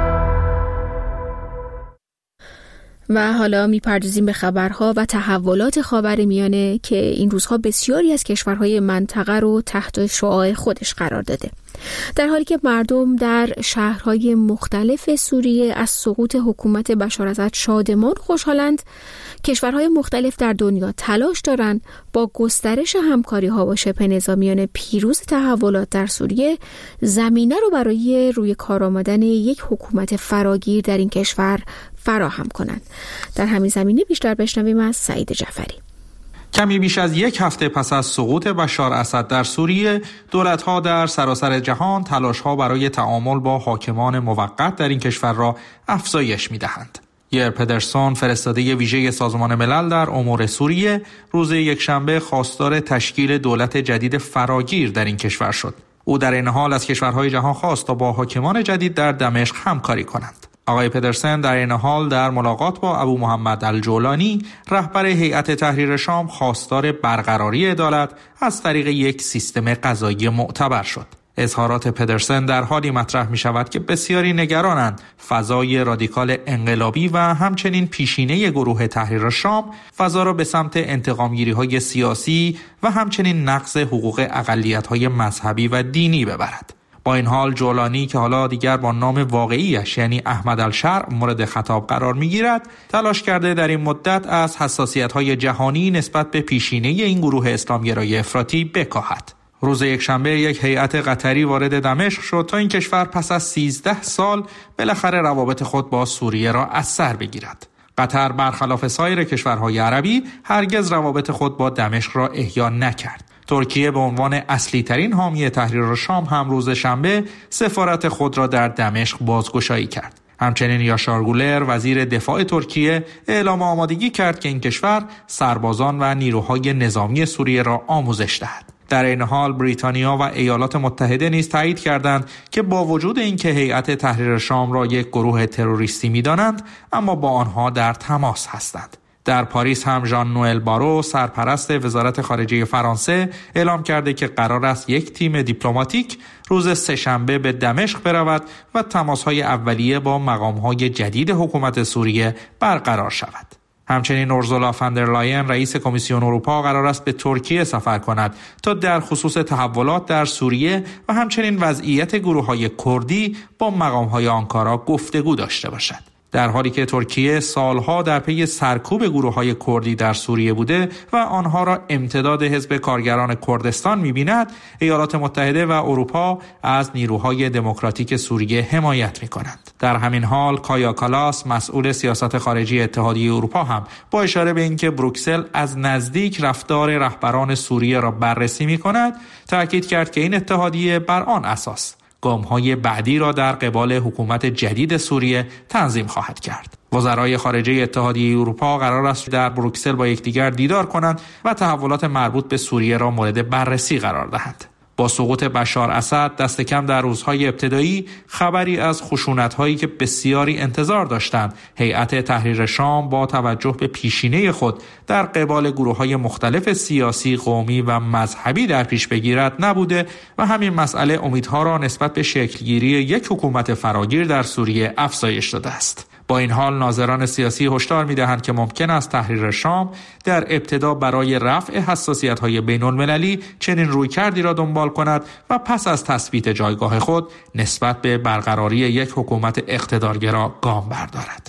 و حالا میپردازیم به خبرها و تحولات خاورمیانه که این روزها بسیاری از کشورهای منطقه رو تحت شعاع خودش قرار داده. در حالی که مردم در شهرهای مختلف سوریه از سقوط حکومت بشار اسد شادمان خوشحالند، کشورهای مختلف در دنیا تلاش دارند با گسترش همکاری‌ها با شبه نظامیان پیروز تحولات در سوریه زمینه رو برای روی کار آمدن یک حکومت فراگیر در این کشور فراهم کنند. در همین زمینه بیشتر بشنویم از سعید جعفری. کمی بیش از یک هفته پس از سقوط بشار اسد در سوریه، دولت‌ها در سراسر جهان تلاش‌ها برای تعامل با حاکمان موقت در این کشور را افزایش می‌دهند. یر پدرسون، فرستاده ویژه سازمان ملل در امور سوریه، روز یکشنبه خواستار تشکیل دولت جدید فراگیر در این کشور شد. او در این حال از کشورهای جهان خواست تا با حاکمان جدید در دمشق همکاری کنند. آقای پدرسن در این حال در ملاقات با ابو محمد الجولانی، رهبر هیئت تحریر شام، خواستار برقراری عدالت از طریق یک سیستم قضایی معتبر شد. اظهارات پدرسن در حالی مطرح می شود که بسیاری نگرانند فضای رادیکال انقلابی و همچنین پیشینه گروه تحریر شام فضا را به سمت انتقامگیری های سیاسی و همچنین نقض حقوق اقلیت های مذهبی و دینی ببرد. با این حال جولانی که حالا دیگر با نام واقعیش یعنی احمد الشرع مورد خطاب قرار می‌گیرد، تلاش کرده در این مدت از حساسیت‌های جهانی نسبت به پیشینه این گروه اسلامگرای افراطی بکاهد. روز یکشنبه یک هیئت قطری وارد دمشق شد تا این کشور پس از سیزده سال بالاخره روابط خود با سوریه را از سر بگیرد. قطر برخلاف سایر کشورهای عربی هرگز روابط خود با دمشق را احیا نکرد. ترکیه به عنوان اصلی ترین حامی تحریر شام هم روز شنبه سفارت خود را در دمشق بازگشایی کرد. همچنین یاشار گولر وزیر دفاع ترکیه اعلام آمادگی کرد که این کشور سربازان و نیروهای نظامی سوریه را آموزش دهد. در این حال بریتانیا و ایالات متحده نیز تایید کردند که با وجود اینکه هیئت تحریر شام را یک گروه تروریستی می‌دانند، اما با آنها در تماس هستند. در پاریس هم ژان نوئل بارو، سرپرست وزارت خارجه فرانسه، اعلام کرده که قرار است یک تیم دیپلماتیک روز سه‌شنبه به دمشق برود و تماس‌های اولیه با مقام‌های جدید حکومت سوریه برقرار شود. همچنین اورسولا فاندرلاین رئیس کمیسیون اروپا قرار است به ترکیه سفر کند تا در خصوص تحولات در سوریه و همچنین وضعیت گروه‌های کردی با مقام‌های آنکارا گفتگو داشته باشد. در حالی که ترکیه سالها در پی سرکوب گروه‌های کردی در سوریه بوده و آنها را امتداد حزب کارگران کردستان می‌بیند، ایالات متحده و اروپا از نیروهای دموکراتیک سوریه حمایت می‌کنند. در همین حال کایا کالاس، مسئول سیاست خارجی اتحادیه اروپا، هم با اشاره به اینکه بروکسل از نزدیک رفتار رهبران سوریه را بررسی می‌کند، تاکید کرد که این اتحادیه بر آن اساس گام‌های بعدی را در قبال حکومت جدید سوریه تنظیم خواهد کرد. وزرای خارجه اتحادیه اروپا قرار است در بروکسل با یکدیگر دیدار کنند و تحولات مربوط به سوریه را مورد بررسی قرار دهند. با سقوط بشار اسد دست کم در روزهای ابتدایی خبری از خشونت‌هایی که بسیاری انتظار داشتند هیئت تحریر شام با توجه به پیشینه خود در قبال گروه‌های مختلف سیاسی، قومی و مذهبی در پیش بگیرد نبوده و همین مسئله امیدها را نسبت به شکلگیری یک حکومت فراگیر در سوریه افزایش داده است. با این حال ناظران سیاسی هشدار می‌دهند که ممکن است تحریر شام در ابتدا برای رفع حساسیت‌های بین‌المللی چنین رویکردی را دنبال کند و پس از تثبیت جایگاه خود نسبت به برقراری یک حکومت اقتدارگرا گام بردارد.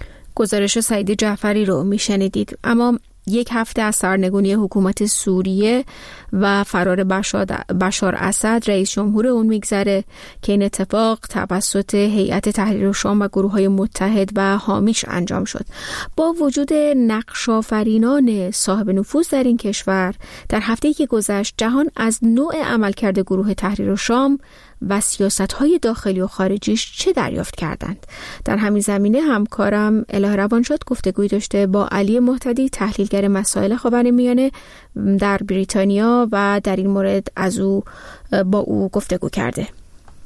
گزارش سعید جعفری رو میشنیدید. اما یک هفته از سرنگونی حکومت سوریه و فرار بشار اسد رئیس جمهور اون میگذره که این اتفاق توسط هیئت تحریر شام و گروه‌های متحد و حامیش انجام شد. با وجود نقش‌آفرینان صاحب نفوذ در این کشور، در هفته‌ای که گذشت جهان از نوع عملکرد گروه تحریر شام و سیاست‌های داخلی و خارجیش چه دریافت کردند؟ در همین زمینه همکارم اله روانشاد گفتگوی داشته با علی مهتدی، تحلیلگر مسائل خاورمیانه در بریتانیا، و در این مورد از او با او گفتگو کرده.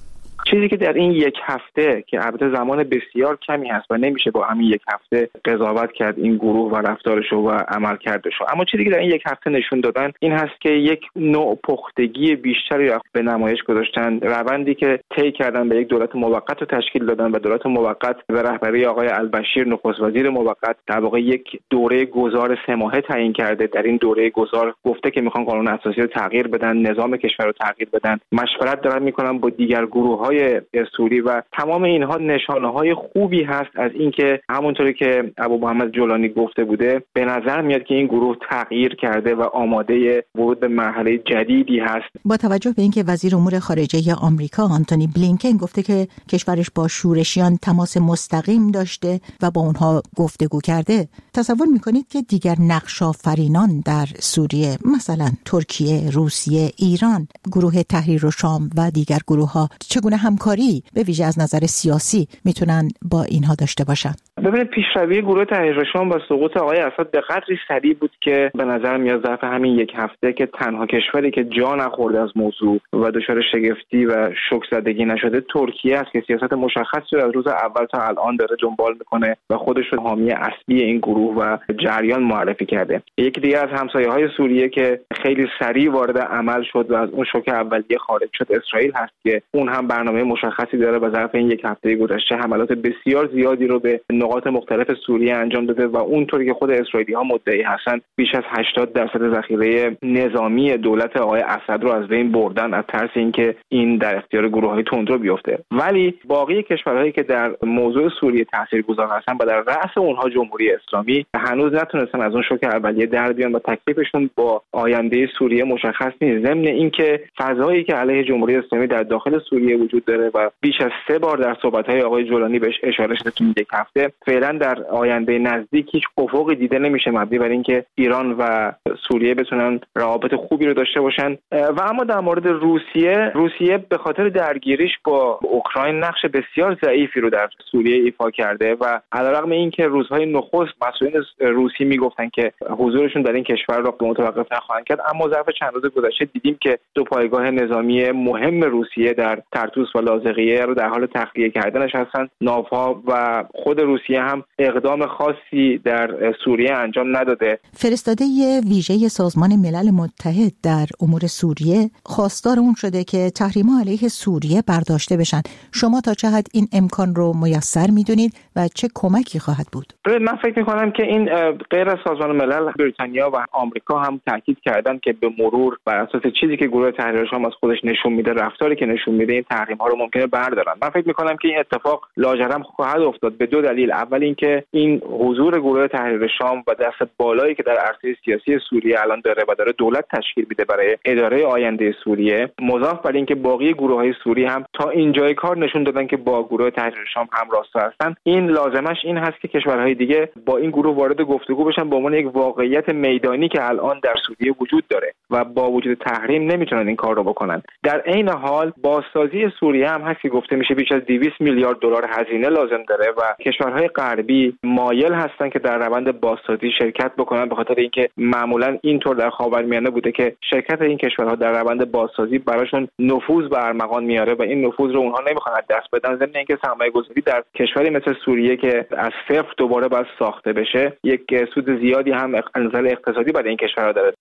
چیزی که در این یک هفته که البته زمان بسیار کمی هست و نمیشه با همین یک هفته قضاوت کرد این گروه و رفتارش و عملکردش، اما چیزی که در این یک هفته نشون دادن این هست که یک نوع پختگی بیشتری را به نمایش گذاشتن. روندی که طی کردن به یک دولت موقت رو تشکیل دادن و دولت موقت به رهبری آقای البشیر نخست وزیر موقت در واقع یک دوره گذار سه ماهه تعیین کرده. در این دوره گذار گفته که میخوان قانون اساسی رو تغییر بدن، نظام کشور رو تغییر بدن، مشورت دارن میکنن با دیگر گروه‌های سوری و تمام اینها نشانه‌های خوبی هست از اینکه همونطوری که ابو محمد جولانی گفته بوده به نظر میاد که این گروه تغییر کرده و آماده ورود به مرحله جدیدی هست. با توجه به اینکه وزیر امور خارجه آمریکا آنتونی بلینکن گفته که کشورش با شورشیان تماس مستقیم داشته و با اونها گفتگو کرده، تصور میکنید که دیگر نقش آفرینان در سوریه مثلا ترکیه، روسیه، ایران، گروه تحریر الشام و دیگر گروه ها چگونه همکاری به ویژه از نظر سیاسی میتونن با اینها داشته باشن؟ ببینید پیشروی گروه تحریر الشام و سقوط آقای اسد به قدری سریع بود که به نظر میاد ظرف همین یک هفته که تنها کشوری که جا نخورده از موضوع و دچار شگفتی و شوک زدگی نشده ترکیه است که سیاست مشخصی رو از روز اول تا الان داره دنبال میکنه و خودش رو حامی اصلی این گروه و جریان معرفی کرده. یکی دیگه از همسایه‌های سوریه که خیلی سریع وارد عمل شد و از اون شوک اولیه خارج شد اسرائیل هست که اون هم برنامه مشخصی داره و ظرف این یک هفته گذشته حملات بسیار زیادی رو به نقاط مختلف سوریه انجام داده و اونطوری که خود اسرائیلی‌ها مدعی هستن بیش از هشتاد درصد ذخیره نظامی دولت آقای اسد رو از بین بردن از ترس اینکه این در اختیار گروه‌های تندرو بیفته. ولی باقی کشورهایی که در موضوع سوریه تاثیرگذار هستن و در رأس اونها جمهوری اسلامی هنوز نتونستن از اون شوک اولیه در بیان و تکلیفشون با آینده سوریه مشخص نیست. ضمن اینکه فضایی که علیه جمهوری اسلامی در داخل سوریه وجود داره و بیش از سه بار در صحبت‌های آقای جولانی بهش اشاره شده تو یک هفته، فعلا در آینده نزدیک هیچ افقی دیده نمیشه مبنی بر اینکه ایران و سوریه بتونن روابط خوبی رو داشته باشن. و اما در مورد روسیه روسیه به خاطر درگیریش با اوکراین نقش بسیار ضعیفی رو در سوریه ایفا کرده و علیرغم اینکه روزهای نخست مسئولین روسی میگفتن که حضورشون در این کشور را متوقف نخواهند کرد، اما ظرف چند روز گذشته دیدیم که دو پایگاه نظامی مهم روسیه در طرطوس و لاذقیه رو در حال تخلیه کردنش هستند. ناوها و خود روسیه هم اقدام خاصی در سوریه انجام نداده. فرستاده ویژه سازمان ملل متحد در امور سوریه خواستار اون شده که تحریم‌ها علیه سوریه برداشته بشن. شما تا چه حد این امکان رو میسر میدونید و چه کمکی خواهد بود؟ من فکر می‌کنم که این غیر از سازمان ملل، بریتانیا و آمریکا هم تاکید کردن که به مرور بر اساس چیزی که گروه تحریر الشام از خودش نشون میده، رفتاری که نشون میده، این تحریم‌ها رو ممکنه بردارن. من فکر می‌کنم که این اتفاق لاجرم خواهد افتاد به دو دلیل. اول اینکه این حضور گروه تحریر الشام و دست بالایی که در عرصه سیاسی سوریه الان داره و داره دولت تشکیل میده برای اداره آینده سوریه، مضاف بر اینکه باقی گروه‌های سوری هم تا اینجای کار نشون دادن که با گروه تحریر الشام هم راستا هستن. این لازمش این هست که کشورهای دیگه با این گروه وارد گفتگو بشن به عنوان یک واقعیت میدانی که الان در سوریه وجود داره و با وجود تحریم نمیتونن این کار رو بکنن. در عین حال بازسازی سوریه هم هست که گفته میشه بیش از دویست میلیارد دلار هزینه لازم داره و کشورهای غربی مایل هستن که در روند بازسازی شرکت بکنن، به خاطر اینکه معمولا اینطور در خاورمیانه بوده که شرکت این کشورها در روند بازسازی براشون نفوذ به ارمغان میاره و این نفوذ رو اونها نمیخوان از دست بدن. ضمن اینکه سرمایه گذاری در کشوری مثل سوریه که از صفر دوباره باید ساخته بشه یک سود زیادی هم از نظر اقتصادی برای این کشورها داره.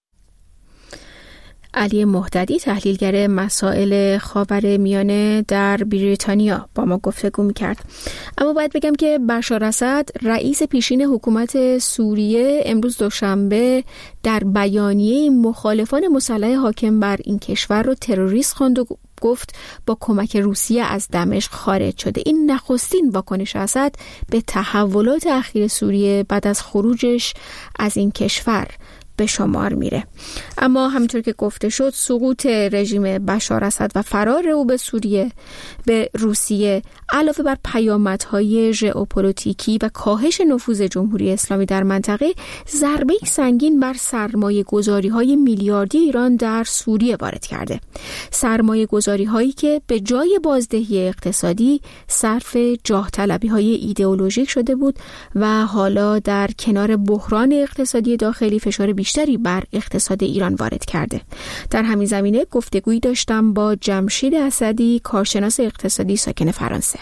علی مهددی، تحلیلگر مسائل خاورمیانه در بریتانیا، با ما گفتگو می‌کرد. اما باید بگم که بشار اسد، رئیس پیشین حکومت سوریه، امروز دوشنبه در بیانیه مخالفان مسلح حاکم بر این کشور رو تروریست خواند و گفت با کمک روسیه از دمشق خارج شده. این نخستین واکنش اسد به تحولات اخیر سوریه بعد از خروجش از این کشور به شمار میره. اما همونطور که گفته شد، سقوط رژیم بشار اسد و فرار او به سوریه به روسیه علاوه بر پیامدهای ژئوپلیتیکی و کاهش نفوذ جمهوری اسلامی در منطقه، ضربه سنگین بر سرمایه گذاری های میلیاردی ایران در سوریه وارد کرده. سرمایه گذاری هایی که به جای بازدهی اقتصادی صرف جاه طلبی های ایدئولوژیک شده بود و حالا در کنار بحران اقتصادی داخلی فشار بیشتری بر اقتصاد ایران وارد کرده. در همین زمینه گفتگویی داشتم با جمشید اسدی، کارشناس اقتصادی ساکن فرانسه.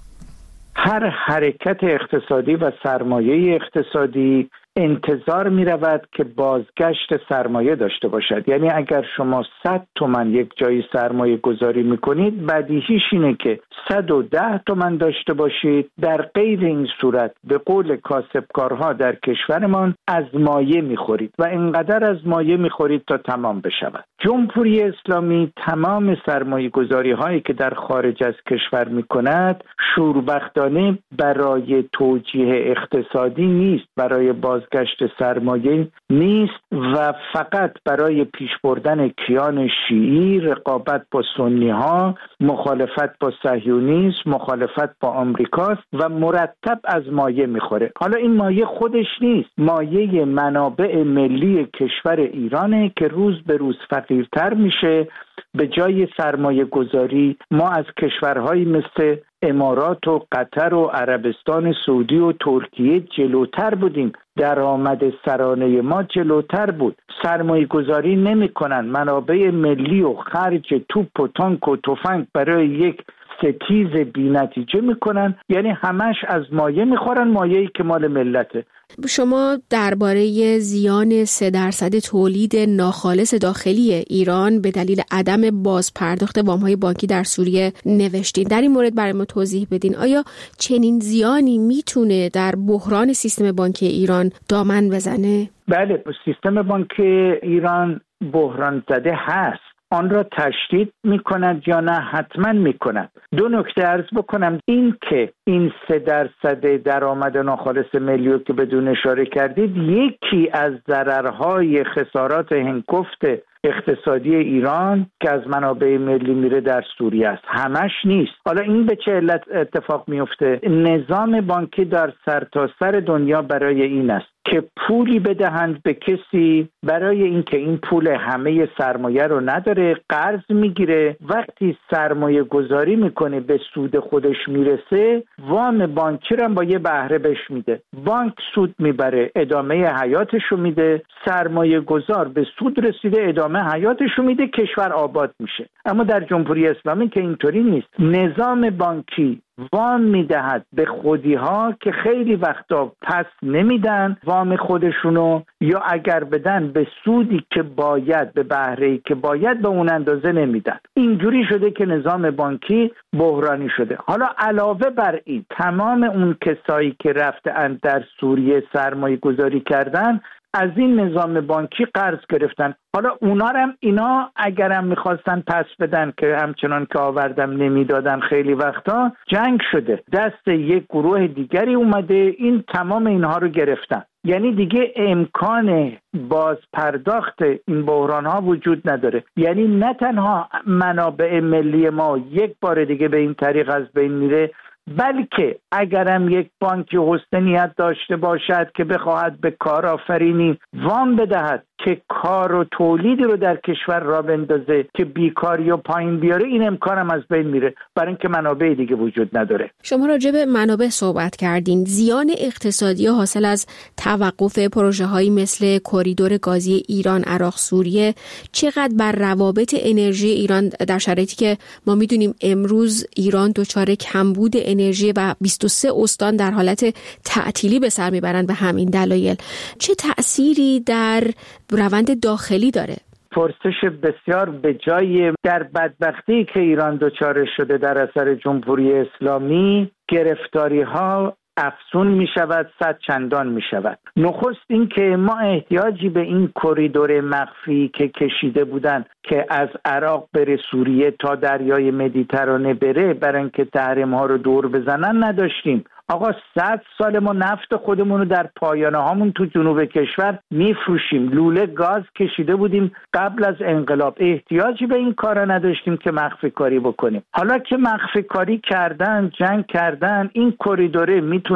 هر حرکت اقتصادی و سرمایه اقتصادی انتظار می رود که بازگشت سرمایه داشته باشد. یعنی اگر شما صد تومن یک جایی سرمایه گذاری می کنید، بدیهیش اینه که صد و ده تومن داشته باشید. در غیر این صورت به قول کاسبکارها در کشورمان از مایه می خورید و اینقدر از مایه می خورید تا تمام بشود. جمهوری اسلامی تمام سرمایه گذاری هایی که در خارج از کشور می کند شوربختانه برای توجیه اقتصادی نیست، برای بازگشت سرمایه نیست و فقط برای پیش بردن کیان شیعی، رقابت با سنی ها، مخالفت با صهیونیسم، مخالفت با آمریکاست و مرتب از مایه میخوره. حالا این مایه خودش نیست، مایه منابع ملی کشور ایرانه که روز به روز فقیرتر میشه. به جای سرمایه گذاری ما از کشورهایی مثل امارات و قطر و عربستان سعودی و ترکیه جلوتر بودیم. درآمد سرانه ما جلوتر بود. سرمایه گذاری نمی کنن. منابع ملی و خرج توپ و تانک و تفنگ برای یک ستیز بی نتیجه میکنن. یعنی همش از مایه میخورن، مایه‌ای که مال ملته. شما درباره زیان سه درصد تولید ناخالص داخلی ایران به دلیل عدم بازپرداخت وام‌های بانکی در سوریه نوشتین. در این مورد برای ما توضیح بدین. آیا چنین زیانی میتونه در بحران سیستم بانکی ایران دامن بزنه؟ بله، سیستم بانکی ایران بحران زده هست. آن را تشدید می کند یا نه؟ حتما می کند. دو نکته عرض بکنم. این که این سه درصد درآمد ناخالص ملی که بدون اشاره کردید یکی از ضررهای خسارات هنگفت اقتصادی ایران که از منابع ملی میره در سوریه است، همش نیست. حالا این به چه علت اتفاق میفته؟ نظام بانکی در سرتاسر دنیا برای این است که پولی بدهند به کسی، برای اینکه این پول همه سرمایه رو نداره قرض میگیره، وقتی سرمایه گذاری میکنه به سود خودش میرسه وام بانکی رو با یه بهره بهش میده، بانک سود میبره ادامه حیاتشو میده، سرمایه گذار به سود رسیده ادامه حیاتشو میده، کشور آباد میشه. اما در جمهوری اسلامی که اینطوری نیست. نظام بانکی وام میدهد به خودی ها که خیلی وقتا پس نمیدن وام خودشونو، یا اگر بدن به سودی که باید، به بهره‌ای که باید به اون اندازه نمیدن. اینجوری شده که نظام بانکی بحرانی شده. حالا علاوه بر این تمام اون کسایی که رفتن در سوریه سرمایه گذاری کردن از این نظام بانکی قرض گرفتن. حالا اونا هم اینا اگرم میخواستن پس بدن که همچنان که آوردم نمیدادن، خیلی وقتا جنگ شده، دست یک گروه دیگری اومده این تمام اینها رو گرفتن. یعنی دیگه امکان باز پرداخت این بحران ها وجود نداره. یعنی نه تنها منابع ملی ما یک بار دیگه به این طریق از بین میره، بلکه اگرم یک بانک حسن نیت داشته باشد که بخواهد به کارآفرینی وام بدهد که کار و تولیدی رو در کشور را بندازه که بیکاری و پایین بیاره، این امکانم از بین میره برای اینکه منابع دیگه وجود نداره. شما راجع به منابع صحبت کردین. زیان اقتصادی حاصل از توقف پروژه هایی مثل کریدور گازی ایران عراق سوریه چقدر بر روابط انرژی ایران در شرایطی که ما میدونیم امروز ایران دچار کمبود انرژی و بیست و سه استان در حالت تعطیلی به سر میبرند به همین دلایل، چه تأثیری در روند داخلی داره؟ پرسش بسیار به جای. در بدبختی که ایران دچار شده در اثر جمهوری اسلامی، گرفتاری ها افزون می شود، صد چندان می شود. نخست این که ما احتیاجی به این کریدور مخفی که کشیده بودن که از عراق بره سوریه تا دریای مدیترانه بره برای اینکه تحریم ها رو دور بزنن نداشتیم. آقا صد سال ما نفت خودمون رو در پایانه هامون تو جنوب کشور میفروشیم. لوله گاز کشیده بودیم قبل از انقلاب، احتیاجی به این کارا نداشتیم که مخفی کاری بکنیم. حالا که مخفی کاری کردن، جنگ کردن، این کریدوره میتونست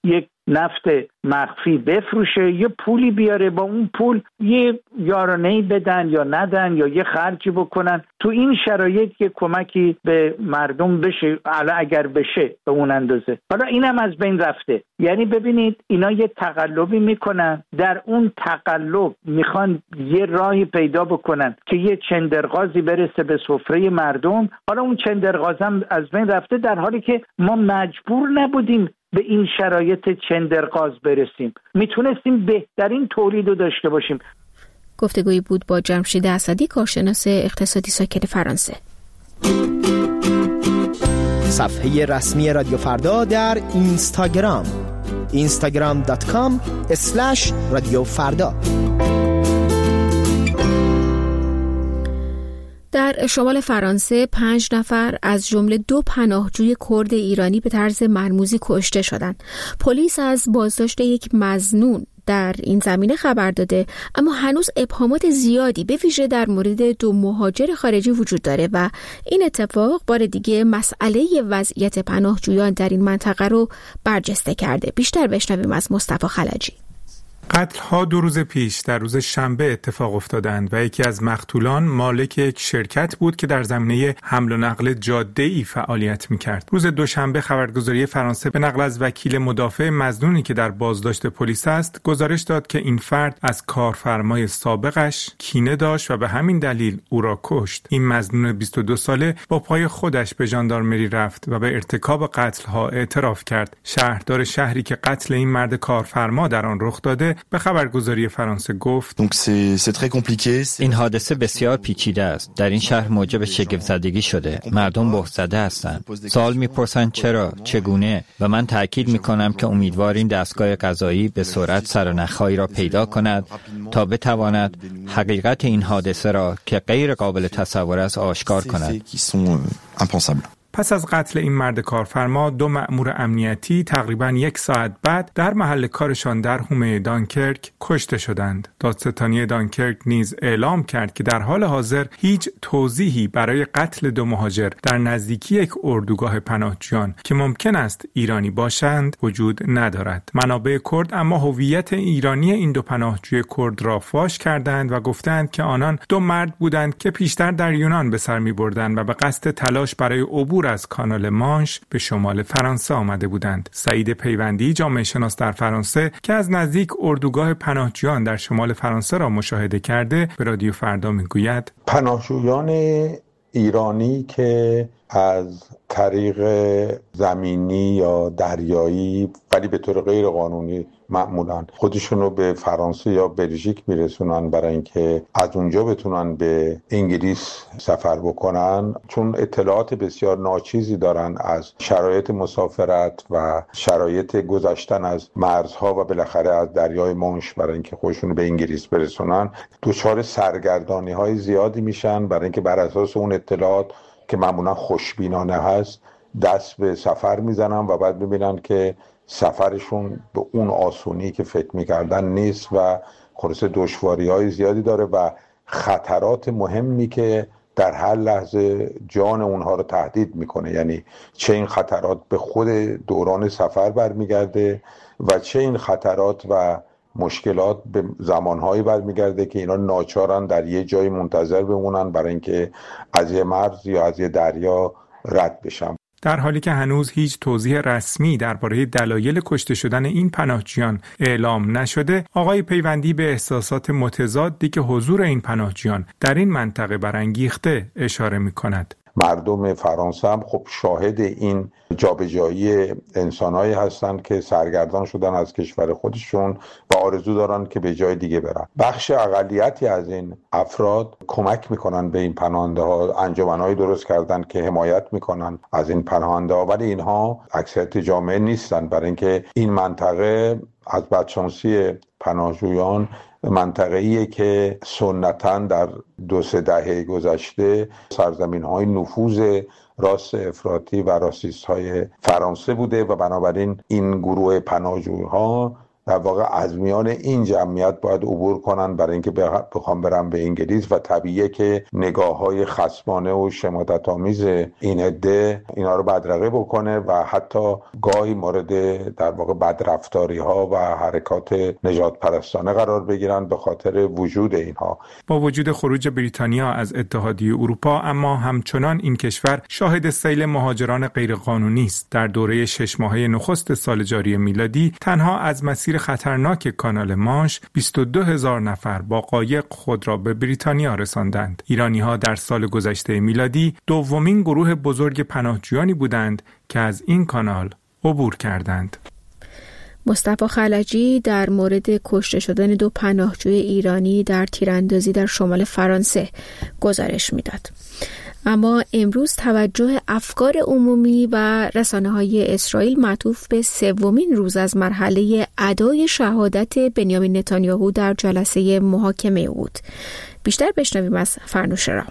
یک نفت مخفی بفروشه، یه پولی بیاره، با اون پول یه یارانه‌ای بدن یا ندن یا یه خرجی بکنن. تو این شرایط یه کمکی به مردم بشه، حالا اگر بشه به اون اندازه. حالا اینم از بین رفته. یعنی ببینید اینا یه تقلبی میکنن، در اون تقلب میخوان یه راهی پیدا بکنن که یه چندرغازی برسه به سفره مردم. حالا اون چندرغازم از بین رفته، در حالی که ما مجبور نبودیم به این شرایط چندرغاز برسیم، میتونستیم بهترین تولید رو داشته باشیم. گفتگویی بود با جمشید اسدی، کارشناس اقتصادی ساکن فرانسه. صفحه رسمی رادیو فردا در اینستاگرام اینستاگرام دات کام اسلش رادیو فردا. در شمال فرانسه پنج نفر از جمله دو پناهجوی کرد ایرانی به طرز مرموزی کشته شدند. پلیس از بازداشت یک مظنون در این زمینه خبر داده، اما هنوز ابهامات زیادی به ویژه در مورد دو مهاجر خارجی وجود داره و این اتفاق بار دیگه مسئله وضعیت پناهجویان در این منطقه رو برجسته کرده. بیشتر بشنویم از مصطفی خلجی. قتل‌ها دو روز پیش در روز شنبه اتفاق افتادند و یکی از مقتولان مالک یک شرکت بود که در زمینه حمل و نقل جاده‌ای فعالیت می‌کرد. روز دوشنبه خبرگزاری فرانسه به نقل از وکیل مدافع مظنونی که در بازداشت پلیس است، گزارش داد که این فرد از کارفرمای سابقش کینه داشت و به همین دلیل او را کشت. این مظنون بیست و دو ساله با پای خودش به ژاندارمری رفت و به ارتکاب قتل‌ها اعتراف کرد. شهردار شهری که قتل این مرد کارفرما در آن رخ داده به خبرگزاری فرانسه گفت این حادثه بسیار پیچیده است. در این شهر موجب شگفت‌زدگی شده. مردم بهت‌زده هستند. سوال می‌پرسند چرا، چگونه، و من تأکید می‌کنم که امیدواریم دستگاه قضایی به سرعت سرنخ‌هایی را پیدا کند تا بتواند حقیقت این حادثه را که غیر قابل تصور است آشکار کند. پس از قتل این مرد کارفرما، دو مأمور امنیتی تقریباً یک ساعت بعد در محل کارشان در حومه دانکرک کشته شدند. دادستانی دانکرک نیز اعلام کرد که در حال حاضر هیچ توضیحی برای قتل دو مهاجر در نزدیکی یک اردوگاه پناهجویان که ممکن است ایرانی باشند وجود ندارد. منابع کرد اما هویت ایرانی این دو پناهجوی کرد را فاش کردند و گفتند که آنان دو مرد بودند که پیشتر در یونان به سر می‌بردند و به قصد تلاش برای عبور از کانال مانش به شمال فرانسه آمده بودند. سعید پیوندی، جامعه شناس در فرانسه که از نزدیک اردوگاه پناهجویان در شمال فرانسه را مشاهده کرده، به رادیو فردا میگوید پناهجویان ایرانی که از طریق زمینی یا دریایی ولی به طور غیر قانونی معمولا خودشون رو به فرانسه یا بلژیک میرسونن برای اینکه از اونجا بتونن به انگلیس سفر بکنن، چون اطلاعات بسیار ناچیزی دارن از شرایط مسافرت و شرایط گذشتن از مرزها و بالاخره از دریای مانش برای اینکه خودشون رو به انگلیس برسونن، دچار سرگردانی های زیادی میشن برای اینکه بر اساس اون اطلاعات که معمولا خوشبینانه هست دست به سفر میزنن و بعد میبینن که سفرشون به اون آسونی که فکر میکردن نیست و خلاصه دشواری های زیادی داره و خطرات مهمی که در هر لحظه جان اونها رو تهدید میکنه. یعنی چه این خطرات به خود دوران سفر برمیگرده و چه این خطرات و مشکلات به زمانهایی برمیگرده که اینا ناچارن در یه جایی منتظر بمونن برای اینکه از یه مرز یا از یه دریا رد بشن. در حالی که هنوز هیچ توضیح رسمی درباره دلایل کشته شدن این پناهجویان اعلام نشده، آقای پیوندی به احساسات متضادی که حضور این پناهجویان در این منطقه برانگیخته اشاره می‌کند. مردم فرانسه هم خب شاهد این جابجایی انسانایی هستند که سرگردان شدن از کشور خودشون و آرزو دارن که به جای دیگه برن. بخش اقلیتی از این افراد کمک میکنن به این پناهنده ها، انجمنایی درست کردن که حمایت میکنن از این پناهنده ها، ولی اینها اکثریت جامعه نیستن، برای اینکه این منطقه از بدشانسی پناهجویان منطقه‌ایه که سنتاً در دو سه دهه گذشته سرزمین‌های نفوذ راست افراطی و راسیست‌های فرانسه بوده و بنابراین این گروه پناهجوها در واقع از میان این جمعیت باید عبور کنن برای اینکه بخوام برن به انگلیس و طبیعیه که نگاه‌های خصمانه و شماتت آمیز این عده اینا رو بدرقه بکنه و حتی گاهی مورد در واقع بدرفتاری‌ها و حرکات نجات پرستانه قرار بگیرن به خاطر وجود اینها. با وجود خروج بریتانیا از اتحادیه اروپا، اما همچنان این کشور شاهد سیل مهاجران غیرقانونی است. در دوره شش ماهه نخست سال جاری میلادی تنها از مسیر خطرناک کانال مانش بیست و دو هزار نفر با قایق خود را به بریتانیا رساندند. ایرانی‌ها در سال گذشته میلادی دومین گروه بزرگ پناهجویانی بودند که از این کانال عبور کردند. مصطفی خلجی در مورد کشته شدن دو پناهجوی ایرانی در تیراندازی در شمال فرانسه گزارش میداد. اما امروز توجه افکار عمومی و رسانه‌های اسرائیل معطوف به سومین روز از مرحله ادای شهادت بنیامین نتانیاهو در جلسه محاکمه بود. بیشتر بشنویم از فرنوش رام.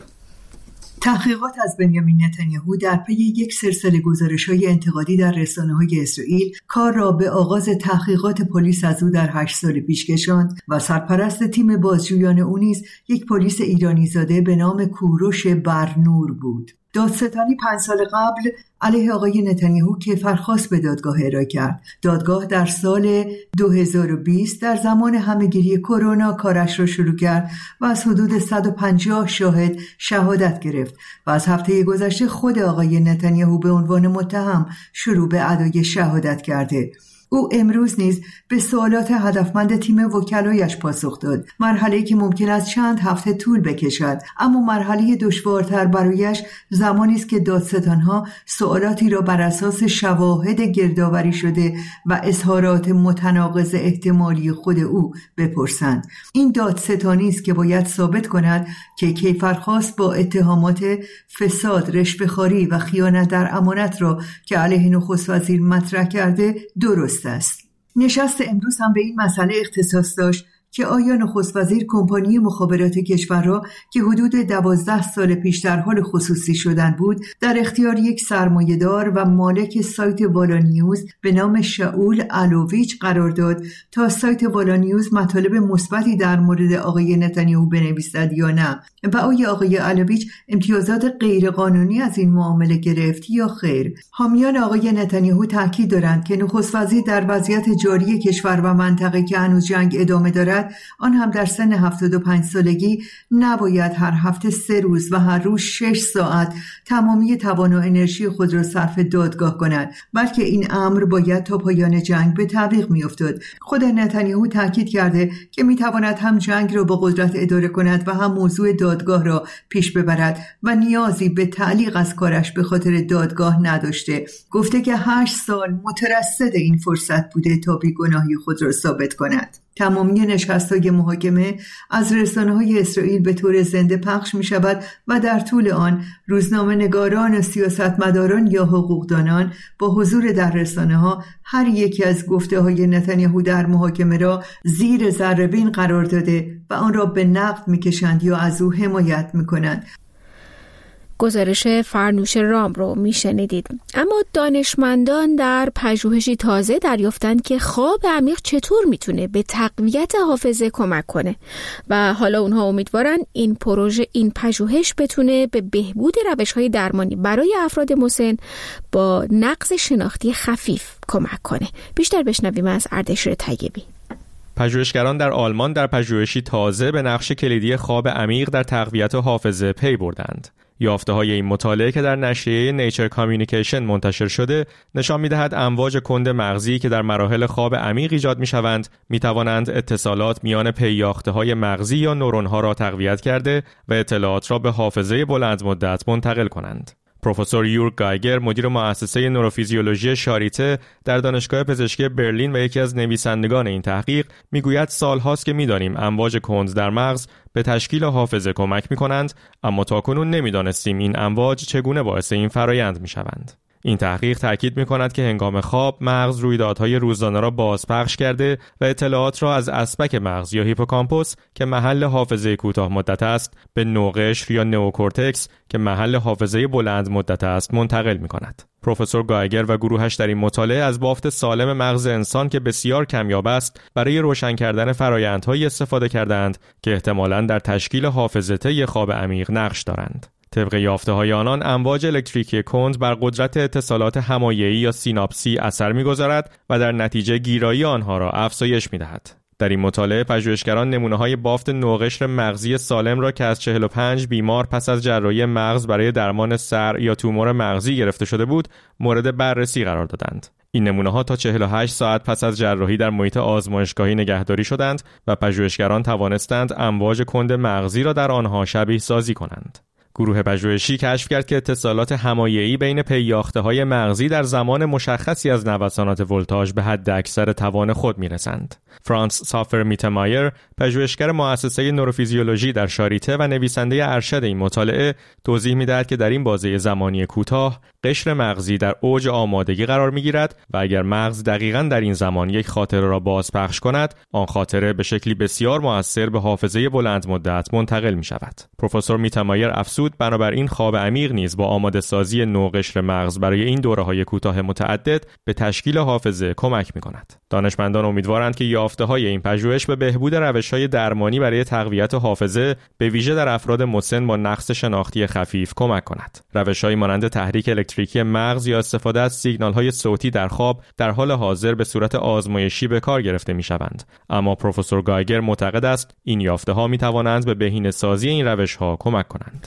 تحقیقات از بنیامین نتانیاهو در پی یک سلسله گزارش‌های انتقادی در رسانه‌های اسرائیل کار را به آغاز تحقیقات پلیس از او در هشت سال پیش کشاند و سرپرست تیم بازجویان او نیز یک پلیس ایرانی زاده به نام کوروش برنور بود. دادستانی پنج سال قبل علیه آقای نتانیاهو کیفرخواست به دادگاه ارائه کرد. دادگاه در سال دو هزار و بیست در زمان همهگیری کرونا کارش را شروع کرد و از حدود صد و پنجاه شاهد شهادت گرفت و از هفته گذشته خود آقای نتانیاهو به عنوان متهم شروع به ادای شهادت کرده. او امروز نیز به سوالات هدفمند تیم وکلایش پاسخ داد. مرحله‌ای که ممکن است چند هفته طول بکشد، اما مرحله دشوارتر برایش زمانی است که دادستانها سوالاتی را بر اساس شواهد گردآوری شده و اظهارات متناقض احتمالی خود او بپرسند. این دادستانی است که باید ثابت کند که کیفرخواست با اتهامات فساد، رشوه‌خواری و خیانت در امانت را که علیه نخست وزیر مطرح کرده درست است. نشست امروز هم به این مسئله اختصاص داشت که آیا نخست وزیر کمپانی مخابرات کشور را که حدود دوازده سال پیش در حال خصوصی شدن بود در اختیار یک سرمایه‌دار و مالک سایت والا نیوز به نام شاول الوویچ قرار داد تا سایت والا نیوز مطالب مثبتی در مورد آقای نتانیاهو بنویسد یا نه و آیا آقای الوویچ امتیازات غیرقانونی از این معامله گرفت یا خیر. حامیان آقای نتانیاهو تاکید دارند که نخست وزیر در وضعیت جاری کشور و منطقه که هنوز جنگ ادامه دارد، آن هم در سن هفتاد و پنج سالگی، نباید هر هفته سه روز و هر روز شش ساعت تمامی توان و انرژی خود را صرف دادگاه کند، بلکه این امر باید تا پایان جنگ به تعویق می‌افتاد. خود نتانیاهو تاکید کرده که می‌تواند هم جنگ را با قدرت اداره کند و هم موضوع دادگاه را پیش ببرد و نیازی به تعلیق از کارش به خاطر دادگاه نداشته. گفته که هشت سال مترصد این فرصت بوده تا بیگناهی خود را ثابت کند. تمامی نشست‌های محاکمه از رسانه‌های اسرائیل به طور زنده پخش می‌شود و در طول آن روزنامه‌نگاران و سیاستمداران یا حقوقدانان با حضور در رسانه‌ها هر یکی از گفته‌های نتانیاهو در محاکمه را زیر ذره‌بین قرار داده و آن را به نقد می‌کشند یا از او حمایت می‌کنند. گزارش فرنوش رام رو میشنیدید. اما دانشمندان در پژوهشی تازه دریافتند که خواب عمیق چطور میتونه به تقویت حافظه کمک کنه و حالا اونها امیدوارن این پروژه این پژوهش بتونه به بهبود روش‌های درمانی برای افراد مسن با نقص شناختی خفیف کمک کنه. بیشتر بشنویم از اردشیر طیبی. پژوهشگران در آلمان در پژوهشی تازه به نقش کلیدی خواب عمیق در تقویت حافظه پی بردند. یافته‌های این مطالعه که در نشریه نیچر کامیونیکیشن منتشر شده نشان می‌دهد امواج کند مغزی که در مراحل خواب عمیق ایجاد می‌شوند می‌توانند اتصالات میان پی‌یافته‌های مغزی یا نورون‌ها را تقویت کرده و اطلاعات را به حافظه بلند مدت منتقل کنند. پروفسور یورگ گایگر، مدیر مؤسسه نوروفیزیولوژی شاریته در دانشگاه پزشکی برلین و یکی از نویسندگان این تحقیق، میگوید سالهاست که می‌دانیم امواج کند در مغز به تشکیل حافظه کمک می‌کنند، اما تاکنون نمی‌دانستیم این امواج چگونه باعث این فرایند می‌شوند. این تحقیق تاکید می‌کند که هنگام خواب مغز رویدادهای روزانه را بازپخش کرده و اطلاعات را از اسبک مغز یا هیپوکامپوس که محل حافظه کوتاه مدت است به نوقشر یا نئوکورتکس که محل حافظه بلند مدت است منتقل می‌کند. پروفسور گایگر و گروهش در این مطالعه از بافت سالم مغز انسان که بسیار کمیاب است برای روشن کردن فرآیندهایی استفاده کردند که احتمالاً در تشکیل حافظه طی خواب عمیق نقش دارند. طبق یافته‌های آنان امواج الکتریکی کند بر قدرت اتصالات همایه‌ای یا سیناپسی اثر می‌گذارد و در نتیجه گیرایی آنها را افزایش می‌دهد. در این مطالعه پژوهشگران نمونه‌های بافت نوقشر مغزی سالم را که از چهل و پنج بیمار پس از جراحی مغز برای درمان سر یا تومور مغزی گرفته شده بود مورد بررسی قرار دادند. این نمونه‌ها تا چهل و هشت ساعت پس از جراحی در محیط آزمایشگاهی نگهداری شدند و پژوهشگران توانستند امواج کند مغزی را در آنها شبیه سازی کنند. گروه پژوهشی کشف کرد که اتصالات همایه‌ای بین پی‌یافته‌های مغزی در زمان مشخصی از نوسانات ولتاژ به حد اکثر توان خود می‌رسند. فرانس سافر میتمایر، پژوهشگر مؤسسه نوروفیزیولوژی در شاریته و نویسنده ارشد این مطالعه، توضیح می‌دهد که در این بازه زمانی کوتاه، قشر مغزی در اوج آمادگی قرار می‌گیرد و اگر مغز دقیقاً در این زمان یک خاطره را بازپخش کند، آن خاطره به شکلی بسیار مؤثر به حافظه بلند مدت منتقل می‌شود. پروفسور میتمایر افزود بنابراین خواب عمیق نیز با آماده سازی نوقشر مغز برای این دوره‌های کوتاه متعدد به تشکیل حافظه کمک می‌کند. دانشمندان امیدوارند که یافته‌های این پژوهش به بهبود روش‌های درمانی برای تقویت حافظه به ویژه در افراد مسن با نقص شناختی خفیف کمک کند. روش‌هایی مانند تحریک الکتریکی مغز یا استفاده از سیگنال‌های صوتی در خواب در حال حاضر به صورت آزمایشی به کار گرفته می‌شوند. اما پروفسور گایگر معتقد است این یافته‌ها می‌توانند به بهینه‌سازی این روش‌ها کمک کنند.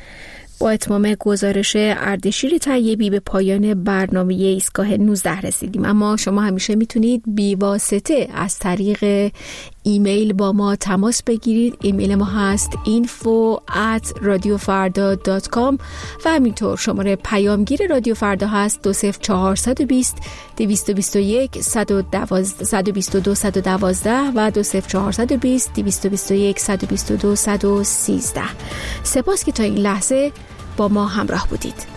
با اتمام گزارش اردشیر طیبی به پایان برنامه ایستگاه نوزده رسیدیم، اما شما همیشه میتونید بی واسطه از طریق ایمیل با ما تماس بگیرید. ایمیل ما هست info at radiofarda dot com و همینطور شماره پیامگیر رادیو فردا هست دو صفر چهار دو صفر دویست و بیست و یک صد و بیست و دو صد و دوازده و دو صفر چهار دو صفر دویست و بیست و یک صد و بیست و دو صد و سیزده. سپاس که تا این لحظه با ما همراه بودید.